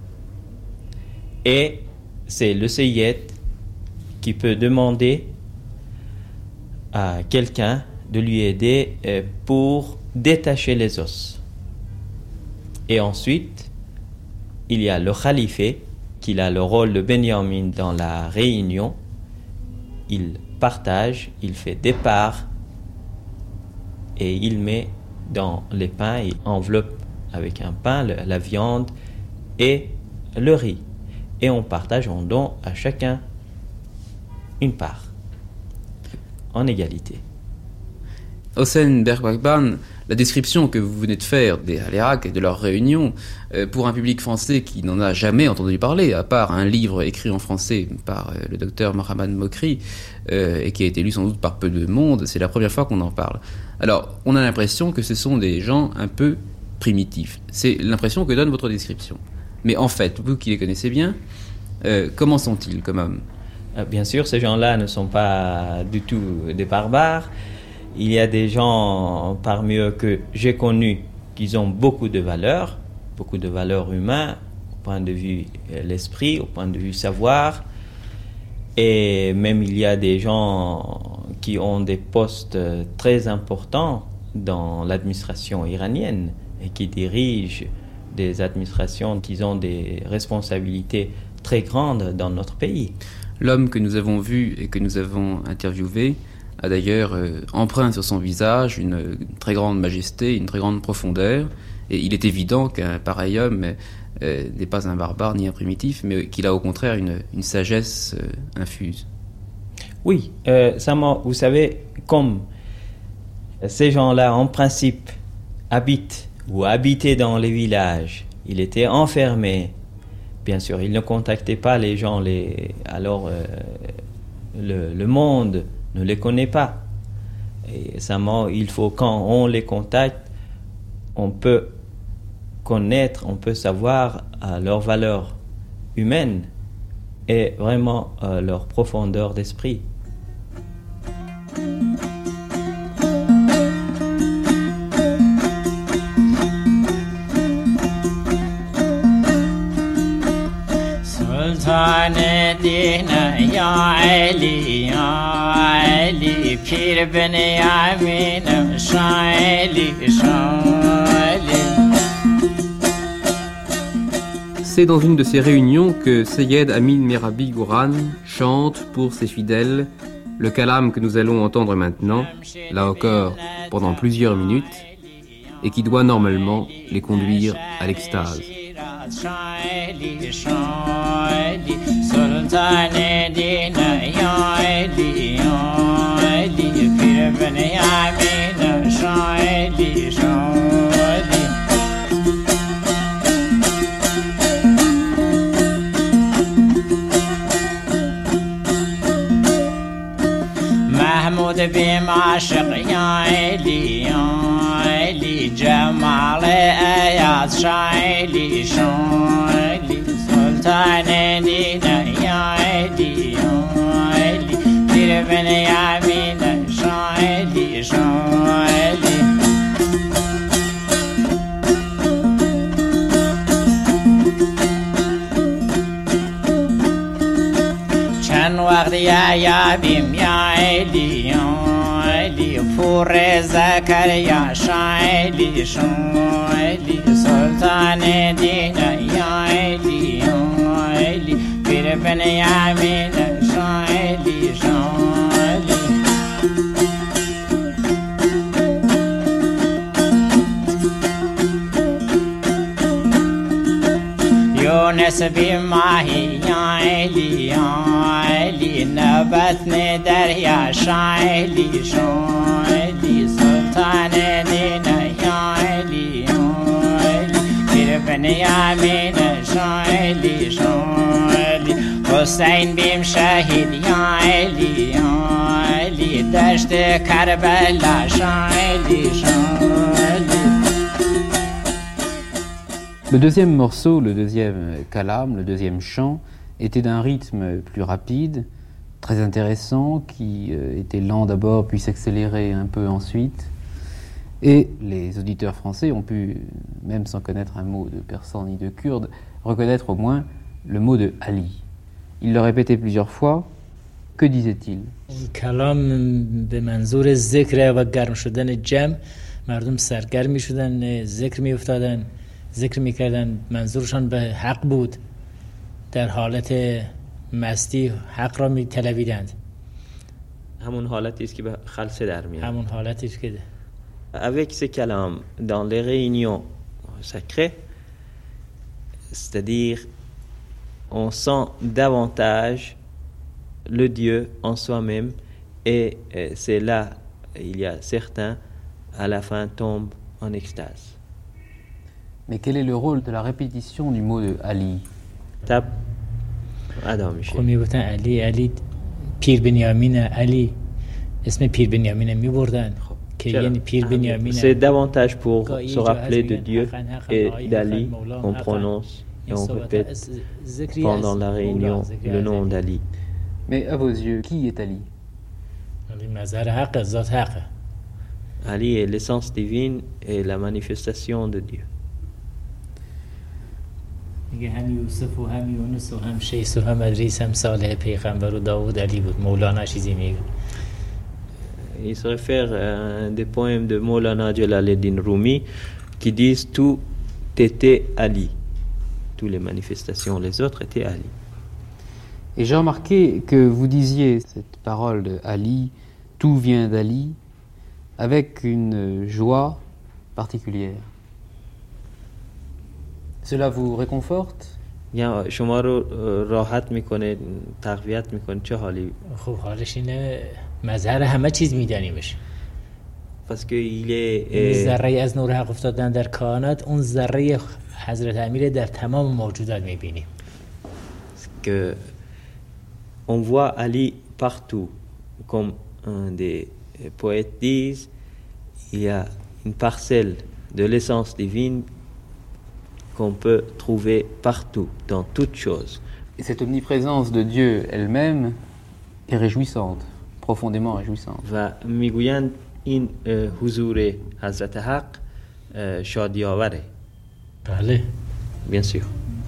Et c'est le seyyed qui peut demander à quelqu'un de lui aider euh, pour détacher les os. Et ensuite, il y a le khalifé qui a le rôle de Benyamin dans la réunion. Il partage, il fait des parts et il met dans les pains, il enveloppe avec un pain le, la viande et le riz. Et on partage, on donne à chacun une part, en égalité. Hossein Berkbakpan, la description que vous venez de faire des Aléhak et de leur réunion, euh, pour un public français qui n'en a jamais entendu parler, à part un livre écrit en français par euh, le docteur Mohamed Mokri, euh, et qui a été lu sans doute par peu de monde, c'est la première fois qu'on en parle. Alors, on a l'impression que ce sont des gens un peu primitifs. C'est l'impression que donne votre description. Mais en fait, vous qui les connaissez bien, euh, comment sont-ils comme hommes? Bien sûr, ces gens-là ne sont pas du tout des barbares. Il y a des gens parmi eux que j'ai connus qui ont beaucoup de valeurs, beaucoup de valeurs humaines, au point de vue euh, l'esprit, au point de vue savoir. Et même il y a des gens qui ont des postes très importants dans l'administration iranienne et qui dirigent des administrations qui ont des responsabilités très grande dans notre pays. L'homme que nous avons vu et que nous avons interviewé a d'ailleurs euh, empreint sur son visage une, une très grande majesté, une très grande profondeur. Et il est évident qu'un pareil homme euh, n'est pas un barbare ni un primitif, mais qu'il a au contraire une, une sagesse euh, infuse. Oui, euh, Samo, vous savez, comme ces gens-là, en principe, habitent ou habitaient dans les villages, ils étaient enfermés. Bien sûr, ils ne contactaient pas les gens, les... alors euh, le, le monde ne les connaît pas. Et Samo, il faut, quand on les contacte, on peut connaître, on peut savoir euh, leur valeur humaine et vraiment euh, leur profondeur d'esprit. Sultan Dina ya Ali ya Ali Pir bin Yamin Shali Shali. C'est dans une de ces réunions que Seyed Amin Merabi Gouran chante pour ses fidèles le kalam que nous allons entendre maintenant, là encore pendant plusieurs minutes, et qui doit normalement les conduire à l'extase. محمود بیم عاشق یا علی یا علی جمال آیات شایلی شایلی سلطان دینا یا علی یا علی پیر بن یامین شایلی شایلی چند وقت یا یا بیم یا علی یا علی پور زکریا شایلی شایلی سلطان دینا یا علی یا علی پیر بن یامین شایلی شایلی یونس بی ماهی یا علی یا علی نبتن دریا شایلی شایلی سلطان دینا یا علی یا علی پیر بن یامین شایلی شایلی حسین بیم شهید یا علی یا علی دشت کربلا شایلی شایلی. Le deuxième morceau, le deuxième kalam, le deuxième chant, était d'un rythme plus rapide, très intéressant, qui euh, était lent d'abord, puis s'accélérait un peu ensuite. Et les auditeurs français ont pu, même sans connaître un mot de persan ni de kurde, reconnaître au moins le mot de Ali. Il le répétait plusieurs fois. Que disait-il? kalam به منظور ذکر و گرم شدن جمع، مردم سرگرم می شدن، ذکر می افتادن، ذکر میکردن، منظورشان به حق بود، در حالت مستی حق را میطلبیدند. همون حالتی است که به خلسه در میاد. همون حالتی است که avec ces kalams dans les réunions sacrées, c'est-à-dire on sent davantage le Dieu en soi-même, et c'est là il y a certains à la fin tombent en extase. Mais quel est le rôle de la répétition du mot de Ali? Tab Adam میشه. خب میگفتن علی علی پیر بنیامین علی، اسم پیر بنیامین میبردن که یعنی پیر بنیامین. C'est davantage pour se rappeler de Dieu et d'Ali, on prononce et on répète pendant la réunion le nom d'Ali. Mais à vos yeux, qui est Ali? مظهر حق، ذات حق. Ali est l'essence divine et la manifestation de Dieu. میگه هم یوسف و هم یونس و هم شیس و هم ادریس هم صالح پیغمبر و داوود علی بود. مولانا چیزی میگه. Il se réfère à un des poèmes de Maulana Jalaluddin Rumi qui disent tout était Ali. Toutes les manifestations, les autres étaient Ali. Et j'ai remarqué que vous disiez cette parole de Ali, tout vient d'Ali, avec une joie particulière. Cela vous réconforte? یا شما رو راحت میکنه، تقویت میکنه، چه حالی؟ خب حالش اینه مظهر همه چیز میدانیمش. Parce que il est این ذره از نور حق افتادن در کائنات، اون ذره حضرت امیر در تمام موجودات میبینیم. que on voit Ali partout, comme un des poètes disent, il y a une parcelle de l'essence divine qu'on peut trouver partout, dans toutes choses. Et cette omniprésence de Dieu elle-même est réjouissante, profondément réjouissante. و میگویند این حضور حضرت حق شادی آوره. بله. Bien sûr.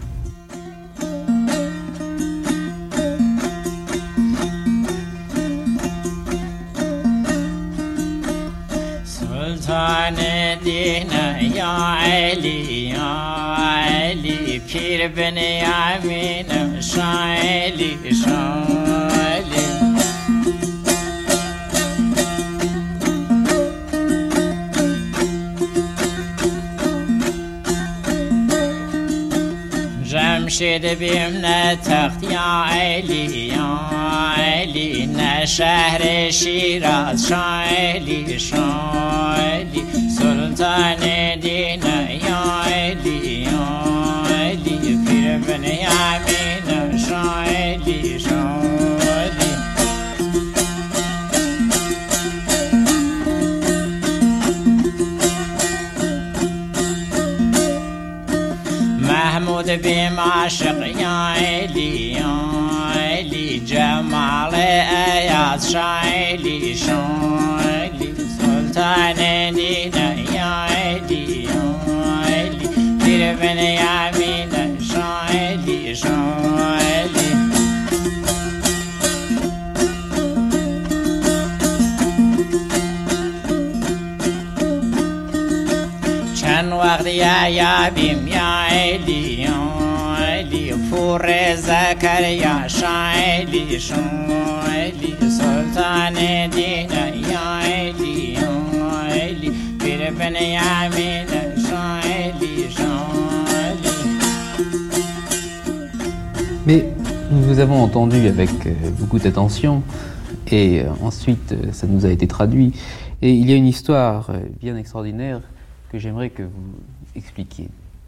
سلطان دین یا علی یا علی پیر بن یمین شاه علی شاه علی جمشید بیم نه تخت یا علی یا علی نه شهر شیراز شاه علی شاه علی سلطان دین یا علی یا علی پیر بن یمین شاه علی شاه علی محمود بیم عاشق یا علی یا علی جمال ایاز شاه علی شاه علی سلطان دین یا علی یا علی پیر بن یمین شاه علی شاه علی چند وقت یا یا بیم یا علی یا علی پور زکریا شاه علی شاه علی سلطان دین یا علی یا علی پیر بن یمین شاه علی شاه علی. Mais nous vous avons entendu avec beaucoup d'attention et ensuite ça nous a été traduit. Et il y a une histoire bien extraordinaire que j'aimerais que vous expliquiez.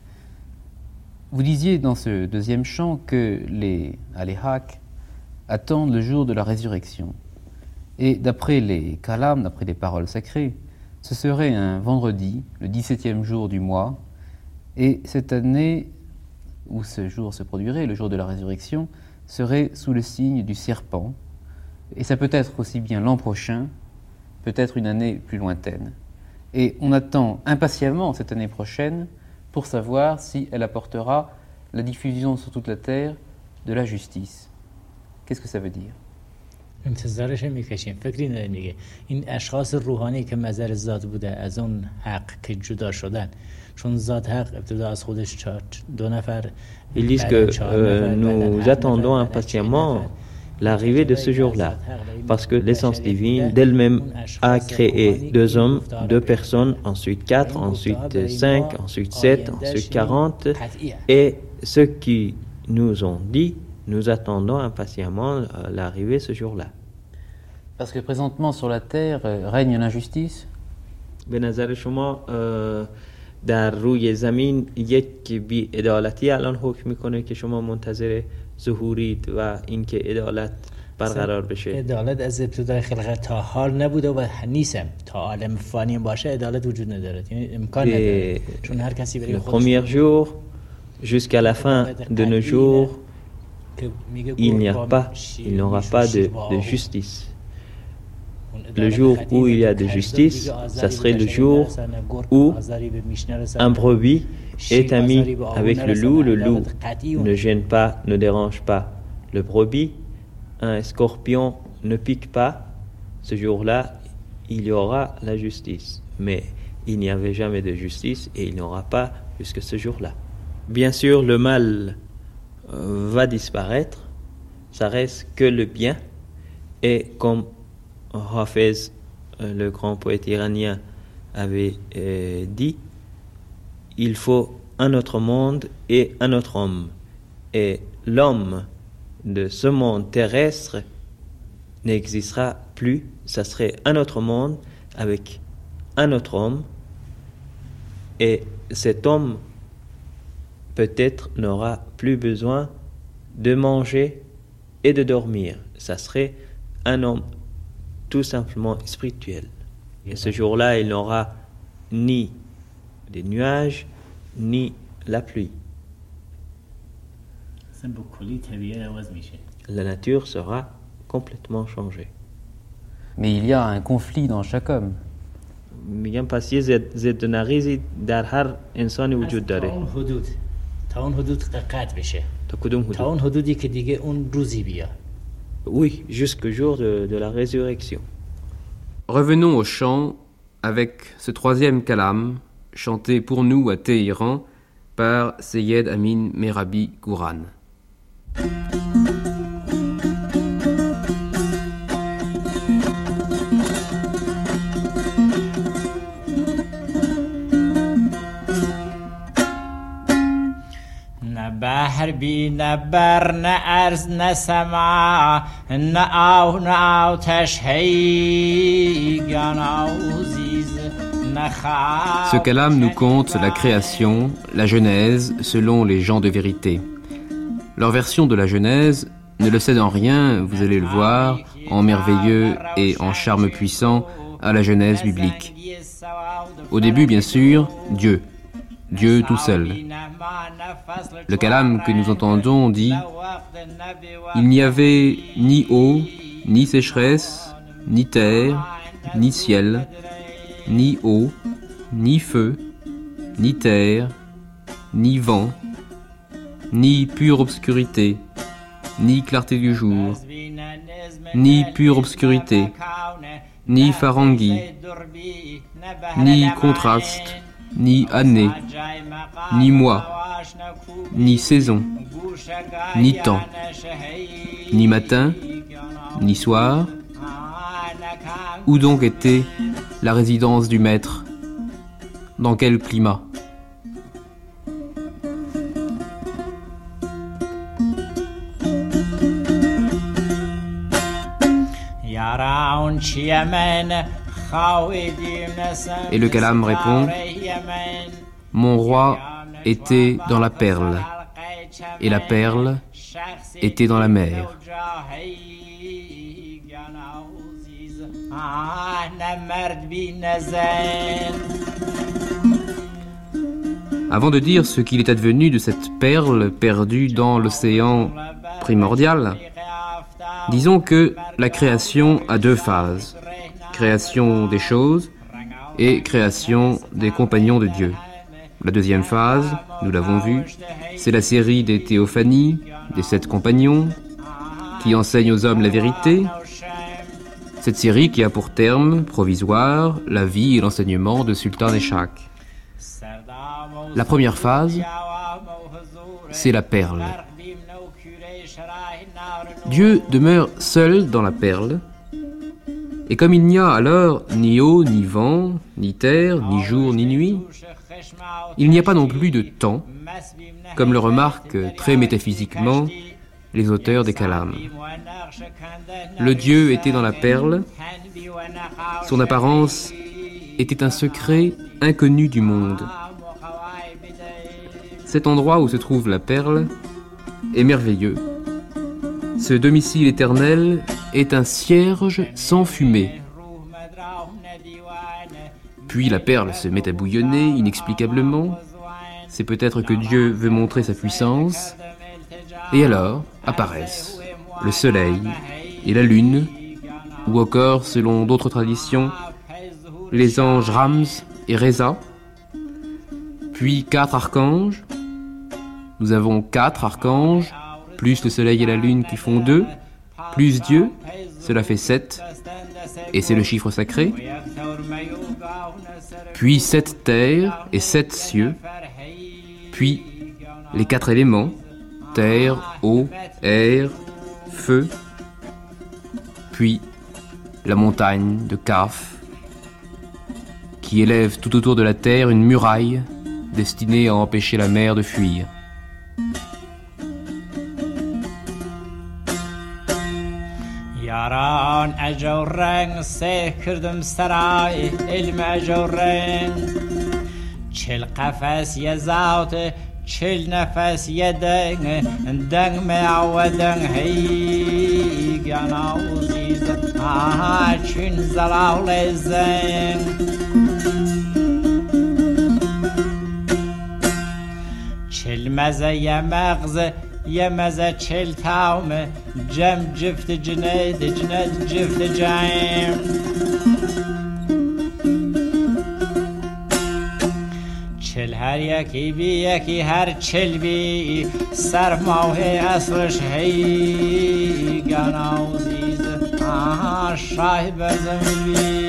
Vous disiez dans ce deuxième chant que les Aléhak attendent le jour de la résurrection. Et d'après les kalams, d'après les paroles sacrées, ce serait un vendredi, le dix-septième jour du mois, et cette année où ce jour se produirait, le jour de la résurrection, serait sous le signe du serpent, et ça peut être aussi bien l'an prochain, peut-être une année plus lointaine. Et on attend impatiemment cette année prochaine pour savoir si elle apportera la diffusion sur toute la terre de la justice. Qu'est-ce que ça veut dire? انتظارش میکشیم. فکری نمیگه این اشخاص روحانی که مظهر ذات بوده از اون حق که جدا شدن، چون ذات حق ابتدا از خودش چهار دو نفر. Ils disent que euh, nous attendons impatiemment l'arrivée de ce jour-là, parce que l'essence divine d'elle-même a créé deux hommes, deux personnes, ensuite quatre, ensuite cinq, ensuite sept, ensuite quarante, et ceux qui nous ont dit, nous attendons impatiemment l'arrivée de ce jour-là. Parce que présentement sur la terre règne l'injustice. به نظر شما در روی زمین یک بی‌عدالتی الان حکم میکنه که شما منتظر ظهورید و اینکه عدالت برقرار بشه؟ عدالت از ابتدای خلقت تا حال نبوده و نیستم تا عالم فانی باشه عدالت وجود نداره، یعنی امکان نداره، چون هر کسی برای خودش. Le premier jour jusqu'à la fin de nos jours, il n'y a pas, il n'y aura pas de, de justice. Le jour où il y a de justice, ça serait le jour où un brebis est ami avec le loup. Le loup ne gêne pas, ne dérange pas le brebis. Un scorpion ne pique pas. Ce jour-là, il y aura la justice. Mais il n'y avait jamais de justice et il n'y aura pas jusque ce jour-là. Bien sûr, le mal va disparaître ça reste que le bien. Et comme Hafez, le grand poète iranien, avait euh, dit, il faut un autre monde et un autre homme. Et l'homme de ce monde terrestre n'existera plus. Ça serait un autre monde avec un autre homme. Et cet homme, peut-être, n'aura plus besoin de manger et de dormir. Ça serait un homme tout simplement spirituel. Et ce jour-là, il n'aura ni des nuages, ni la pluie. La nature sera complètement changée. Mais il y a un conflit dans chaque homme. میگم پس یه زد, زد نقیزی در هر انسانی وجود داره. تا اون حدود تا اون حدود قطع بشه. تا کدوم حدود؟ تا اون حدودی که دیگه اون روزی بیاد. Oui, jusqu'au jour de, de la résurrection. Revenons au chant avec ce troisième kalam chanté pour nous à Téhéran par Seyed Amin Merabi Gouran. بحر بی نه بر نه ارز نه سما نه آو نه آتش هیگان آوزیز نه خواب. Ce kalam nous conte la création, la Genèse, selon les gens de vérité. Leur version de la Genèse ne le cède en rien, vous allez le voir, en merveilleux et en charme puissant à la Genèse biblique. Au début, bien sûr, Dieu. Dieu tout seul. Le kalam que nous entendons dit « Il n'y avait ni eau, ni sécheresse, ni terre, ni ciel, ni eau, ni feu, ni terre, ni vent, ni pure obscurité, ni clarté du jour, ni pure obscurité, ni pharangi, ni contraste, ni année, ni mois, ni saison, ni temps, ni matin, ni soir. Où donc était la résidence du maître? Dans quel climat? Et le kalam répond « Mon roi était dans la perle, et la perle était dans la mer. » Avant de dire ce qu'il est advenu de cette perle perdue dans l'océan primordial, disons que la création a deux phases. Création des choses et création des compagnons de Dieu. La deuxième phase, nous l'avons vu, c'est la série des théophanies, des sept compagnons, qui enseignent aux hommes la vérité. Cette série qui a pour terme provisoire la vie et l'enseignement de Sultan Ishaq. La première phase, c'est la perle. Dieu demeure seul dans la perle. Et comme il n'y a alors ni eau, ni vent, ni terre, ni jour, ni nuit, il n'y a pas non plus de temps, comme le remarquent très métaphysiquement les auteurs des kalams. Le Dieu était dans la perle, son apparence était un secret inconnu du monde. Cet endroit où se trouve la perle est merveilleux. Ce domicile éternel est un cierge sans fumée. Puis la perle se met à bouillonner inexplicablement. C'est peut-être que Dieu veut montrer sa puissance. Et alors apparaissent le soleil et la lune, ou encore, selon d'autres traditions, les anges Rams et Reza, puis quatre archanges. Nous avons quatre archanges, plus le soleil et la lune qui font deux, plus Dieu, cela fait sept, et c'est le chiffre sacré. Puis sept terres et sept cieux, puis les quatre éléments, terre, eau, air, feu, puis la montagne de Kaf, qui élève tout autour de la terre une muraille destinée à empêcher la mer de fuir. Yaran ajoreng se kırdım saray ilm ajoreng çil kafes yazavt çil nefes yedeng deng meavdeng hey gana uziz aha çün zalav lezeng çil meze yemegze يمزة چل تاومه جم جفت جنید جنید جفت جایم چل هر یکی بی یکی هر چل بی سر ماه اصلش هی گناوزیز آها شاه بزمین بی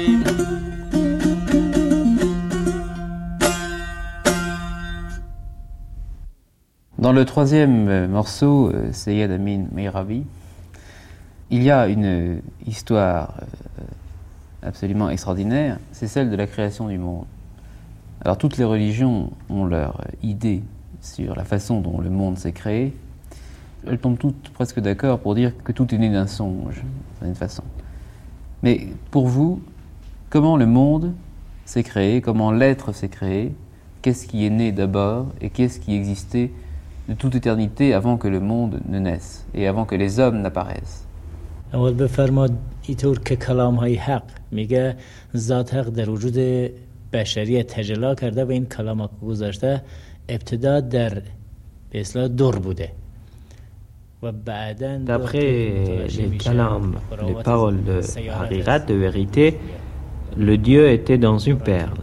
Dans le troisième morceau, Seyyed Amin Meiravi, il y a une histoire absolument extraordinaire, c'est celle de la création du monde. Alors toutes les religions ont leur idée sur la façon dont le monde s'est créé. Elles tombent toutes presque d'accord pour dire que tout est né d'un songe, d'une certaine façon. Mais pour vous, comment le monde s'est créé, comment l'être s'est créé, qu'est-ce qui est né d'abord et qu'est-ce qui existait de toute éternité avant que le monde ne naisse et avant que les hommes n'apparaissent. اول بفرماد اینطور که کلام های حق میگه ذات حق در وجود بشریت تجلی کرده و این کلام ها که گذاشته ابتدا در به اصطلاح دور بوده و بعداً d'après les kalam, les paroles de haqiqat, de vérité, le Dieu était dans une perle.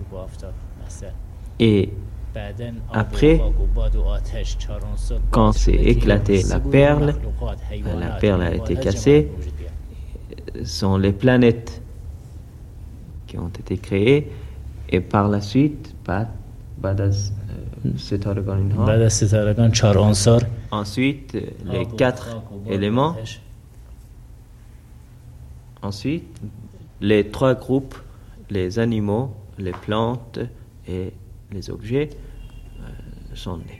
Et après, quand s'est éclatée la perle, la perle a été cassée, sont les planètes qui ont été créées, et par la suite, ensuite les quatre éléments, ensuite les trois groupes, les animaux, les plantes et les objets sont nés.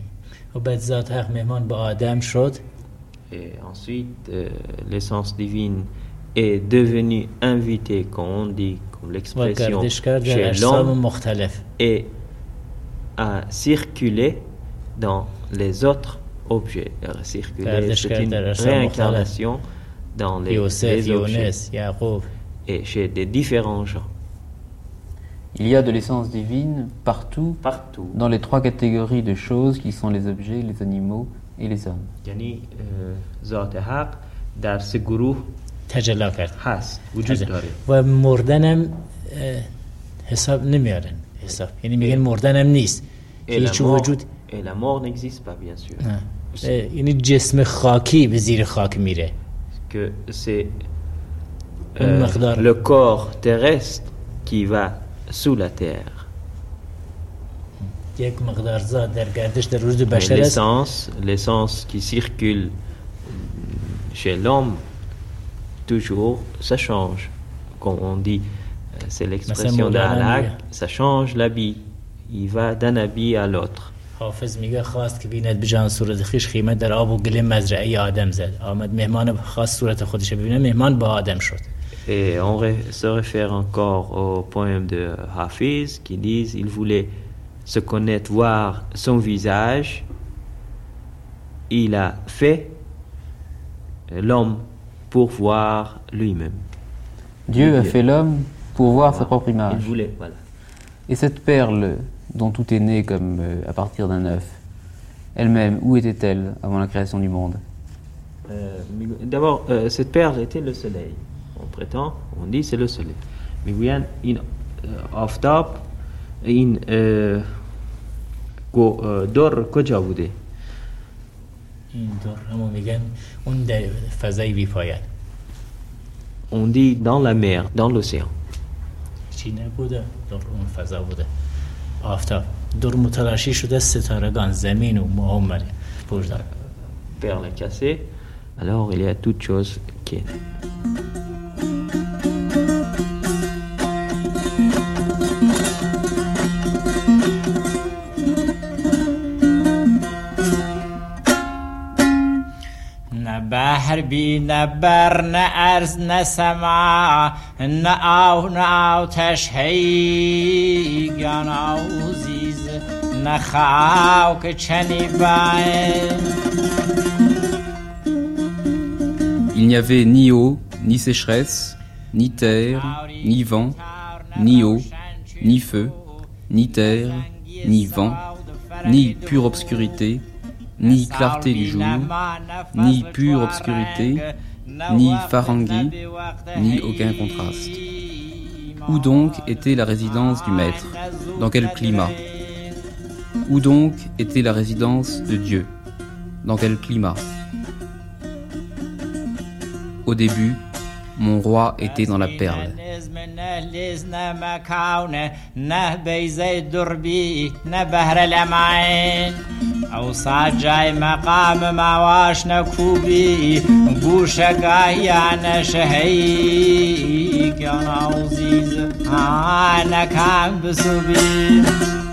Et ensuite, euh, l'essence divine est devenue invitée, comme on dit, comme l'expression chez l'homme, et a circulé dans les autres objets. Circuler, c'est une réincarnation dans les, les objets et chez des différents gens. Il y a de l'essence divine partout, partout, dans les trois catégories de choses qui sont les objets, les animaux et les hommes. یعنی ذات حق در سه گروه تجلی کرد هست وجود داره و مردنم حساب نمیارن حساب یعنی میگن مردنم نیست هیچ وجود et la mort n'existe pas bien sûr یعنی جسم خاکی به زیر خاک میره que c'est euh, le corps terrestre qui va sous la terre. Mais l'essence, l'essence qui circule chez l'homme, toujours, ça change. Comme on dit, c'est l'expression d'Allah, ça change l'habit. Il va d'un habit à l'autre. حافظ میگه خواست که بیند بجان صورت خیش خیمه در آب و گل مزرعه آدم زد آمد مهمان خواست صورت خودش ببینه مهمان با آدم شد. Et on se réfère encore au poème de Hafiz qui disent il voulait se connaître, voir son visage. Il a fait l'homme pour voir lui-même. Dieu a fait l'homme pour voir voilà. sa propre image. Il voulait, voilà. Et cette perle dont tout est né comme euh, à partir d'un œuf, elle-même, où était-elle avant la création du monde? euh, D'abord, euh, cette perle était le soleil. On prétend, on dit c'est le soleil. Mais oui, in آفتاب این دور کجا بوده؟ این دور همون میگن اون در فضای بی پایان. On dit dans la mer, dans l'océan. چی نبوده؟ دور اون فضا بوده. آفتاب دور متلاشی شده ستارگان زمین و ماه و مریم. Perle cassée. alors il y a toute chose qui est. بحر بی نبر نه ارز نه سما نه آو نه آتش هیگان آوزیز نه خاک چنی باید. Il n'y avait ni eau, ni sécheresse, ni terre, ni vent, ni eau, ni feu, ni terre, ni vent, ni pure obscurité, ni clarté du jour, ni pure obscurité, ni pharangi, ni aucun contraste. Où donc était la résidence du Maître? Dans quel climat? Où donc était la résidence de Dieu? Dans quel climat? Au début, mon roi était dans la perle. اوصاد جای مقام مواش نکوبی گوش گاهیان شهی کن عزیز آنکم بسوبی.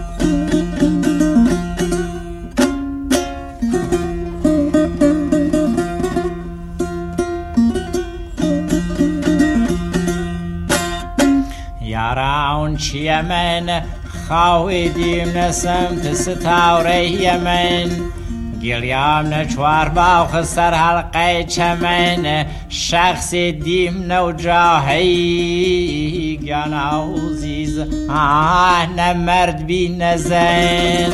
یاران چیه من خواهیدیم نسمت ستاره من گلیام نچوار باوخ سر حلقه چمن شخص دیم نو جاهی گن عزیز آه نه مرد بی نزن.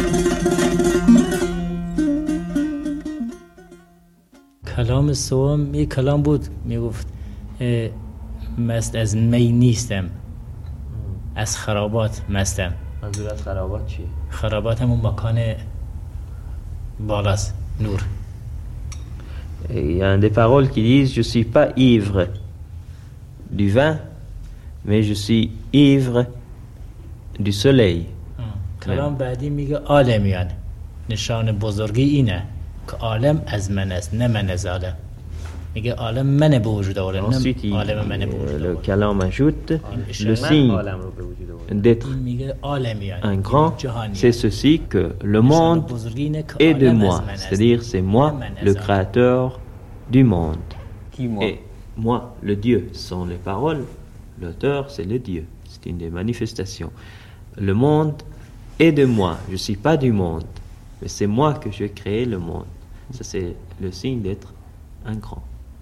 کلام سوم یک کلام بود میگفت مست از می نیستم، از خرابات مستم. منظور از خرابات چیه؟ خرابات همون مکان بالاست، نور. Il y a des paroles qui disent je suis pas ivre du vin mais je suis ivre du soleil. کلام بعدی میگه عالمیان، نشان بزرگی اینه که عالم از من است نه من از عالم. میگه عالم من به وجود آورده، نه عالم من به وجود آورده. Le kalam ajoute le signe d'être un grand, c'est ceci que le monde est de moi, c'est-à-dire c'est moi le créateur du monde. Qui moi? Et moi, le Dieu, ce sont les paroles, l'auteur c'est le Dieu, c'est une des manifestations. Le monde est de moi, je ne suis pas du monde, mais c'est moi que je crée le monde. Ça c'est le signe d'être un grand.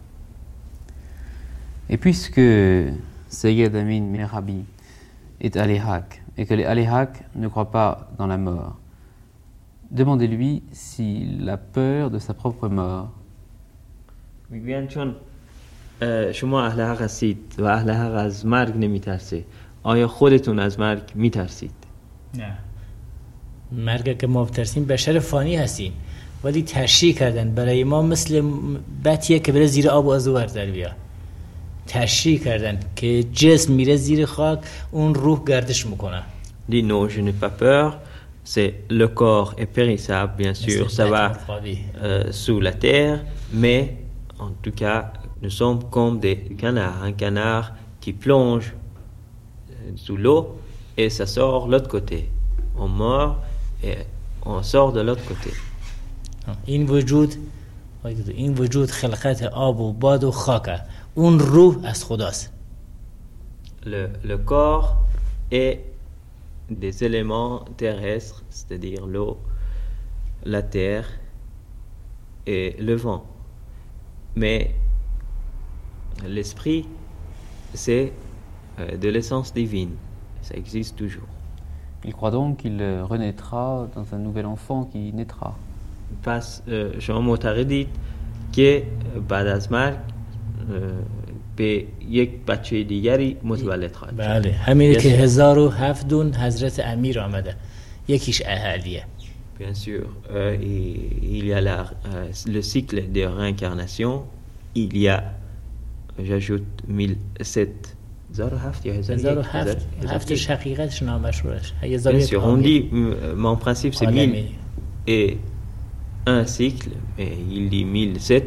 Et puisque Sayyid Amin Merabi est aléhak et que les aléhaks ne croient pas dans la mort, demandez-lui s'il a peur de sa propre mort. میگویند چون شما اهل حق هستید و اهل حق از مرگ نمیترسه، آیا خودتون از مرگ میترسید؟ نه، مرگ که ما بترسیم بشر فانی هستیم، ولی تشریح کردن برای ما مثل بطیه که بره زیر آب و از ور در بیا. تشریح کردن که جسم میره زیر خاک، اون روح گردش میکنه. Dit non, je n'ai pas peur, c'est le corps est périssable, bien sûr, ça va euh, sous la terre, mais en tout cas, nous sommes comme des canards, un canard qui plonge sous l'eau et ça sort de l'autre côté. On meurt et on sort de l'autre côté. این وجود این وجود خلقت آب و باد و خاکه، اون روح از خداست. Le, le corps est des éléments terrestres, c'est-à-dire l'eau, la terre et le vent. Mais l'esprit, c'est euh, de l'essence divine. Ça existe toujours. Il croit donc qu'il renaîtra dans un nouvel enfant qui naîtra. پس شما معتقدید که بعد از مرگ به یک بچه دیگری متولد خواهد شد؟ بله، همینه که هزار و هفت دون حضرت امیر آمده، یکیش اهلیه. Bien sûr, euh, il y a la, euh, le cycle de réincarnation, il y a, j'ajoute mille sept هزار و هفت یا هزار و هفت هفتش حقیقتش نامشورش. Bien sûr, on dit, mon principe c'est mille et un cycle, mais il dit mille sept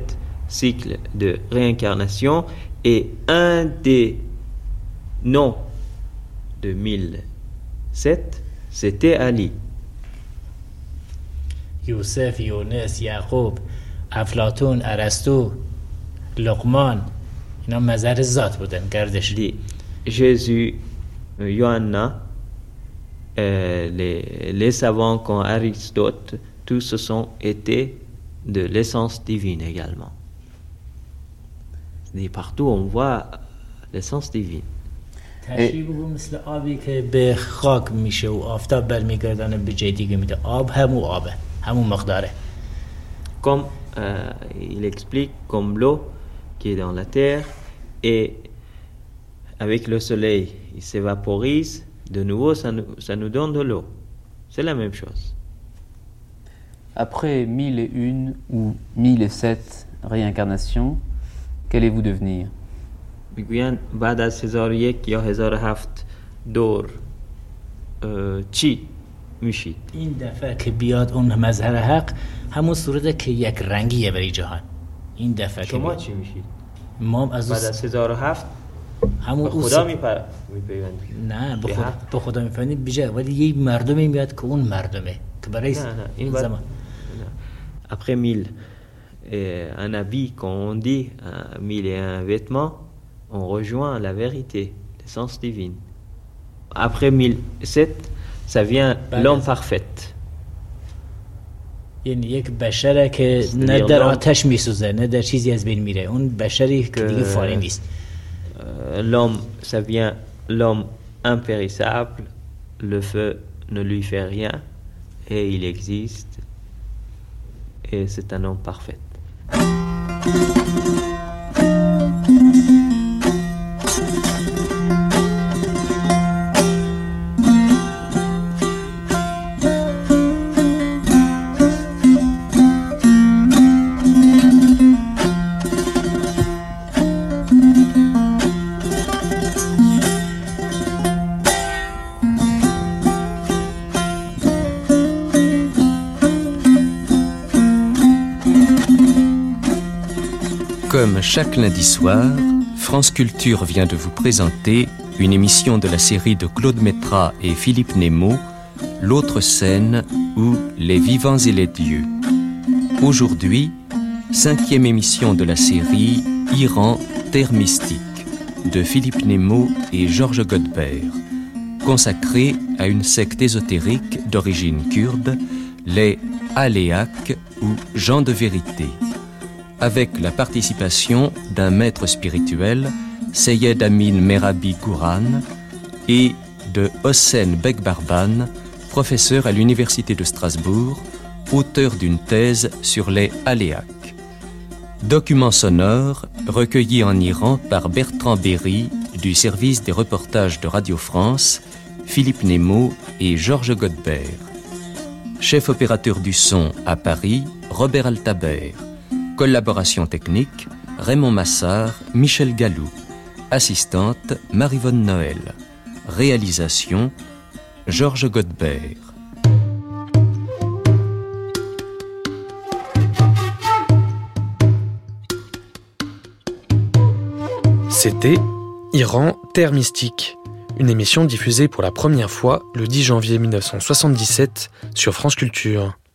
cycle de réincarnation, et un des noms de mille sept, c'était Ali. یوسف، یونس، یعقوب، افلاطون، ارسطو، لقمان، اینا مظهر ذات بودن، گردش. Dit Jésus, Johanna, euh, les, les savants comme Aristote, tous ce sont été de l'essence divine également. Et partout on voit l'essence divine. تشریح بگو مثل آبی که به خاک میشه و آفتاب برمیگردانه به جای دیگه میده. آب همون آبه، همون مقداره. Comme euh, il explique, comme l'eau qui est dans la terre, et avec le soleil, il s'évaporise, de nouveau ça nous, ça nous donne de l'eau. C'est la même chose. Après mille et une ou mille et sept réincarnations, qu'allez-vous devenir? میگویند بعد از هزار و یک یا هزار و هفت دور چی میشید؟ این دفعه که بیاد اون مظهر حق همون صورته که یک رنگیه برای جهان. این دفعه شما که چی میشید؟ ما از بعد از هزار و هفت همون به خدا میپر میپیوندید؟ نه به خدا به خدا میپیوندید بیجا، ولی یه مردمی میاد که اون مردمه که برای نه نه این زمان نه. Après mille et un habit, quand on dit un mille et un vêtements, on rejoint la vérité, l'essence divine. Après mille sept, ça vient l'homme parfait. یعنی یک بشره که نه در آتش میسوزه نه در چیزی از بین میره، اون بشری که دیگه فانی نیست. L'homme, ça vient l'homme impérissable, le feu ne lui fait rien et il existe et c'est un homme parfait. Comme chaque lundi soir, France Culture vient de vous présenter une émission de la série de Claude Métras et Philippe Nemo, L'autre scène ou Les vivants et les dieux. Aujourd'hui, cinquième émission de la série Iran, terre mystique, de Philippe Nemo et Georges Godbert, consacrée à une secte ésotérique d'origine kurde, les Aléaques ou gens de vérité, avec la participation d'un maître spirituel, Seyed Amin Merabi Gouran, et de Hossein Bekbarban, professeur à l'Université de Strasbourg, auteur d'une thèse sur les Aléaques. Documents sonores recueillis en Iran par Bertrand Berry du service des reportages de Radio France, Philippe Nemo et Georges Godbert. Chef opérateur du son à Paris, Robert Altabert. Collaboration technique, Raymond Massard, Michel Gallou. Assistante, Marie-Vonne Noël. Réalisation, Georges Godbert. C'était Iran, terre mystique, une émission diffusée pour la première fois le dix janvier mille neuf cent soixante-dix-sept sur France Culture.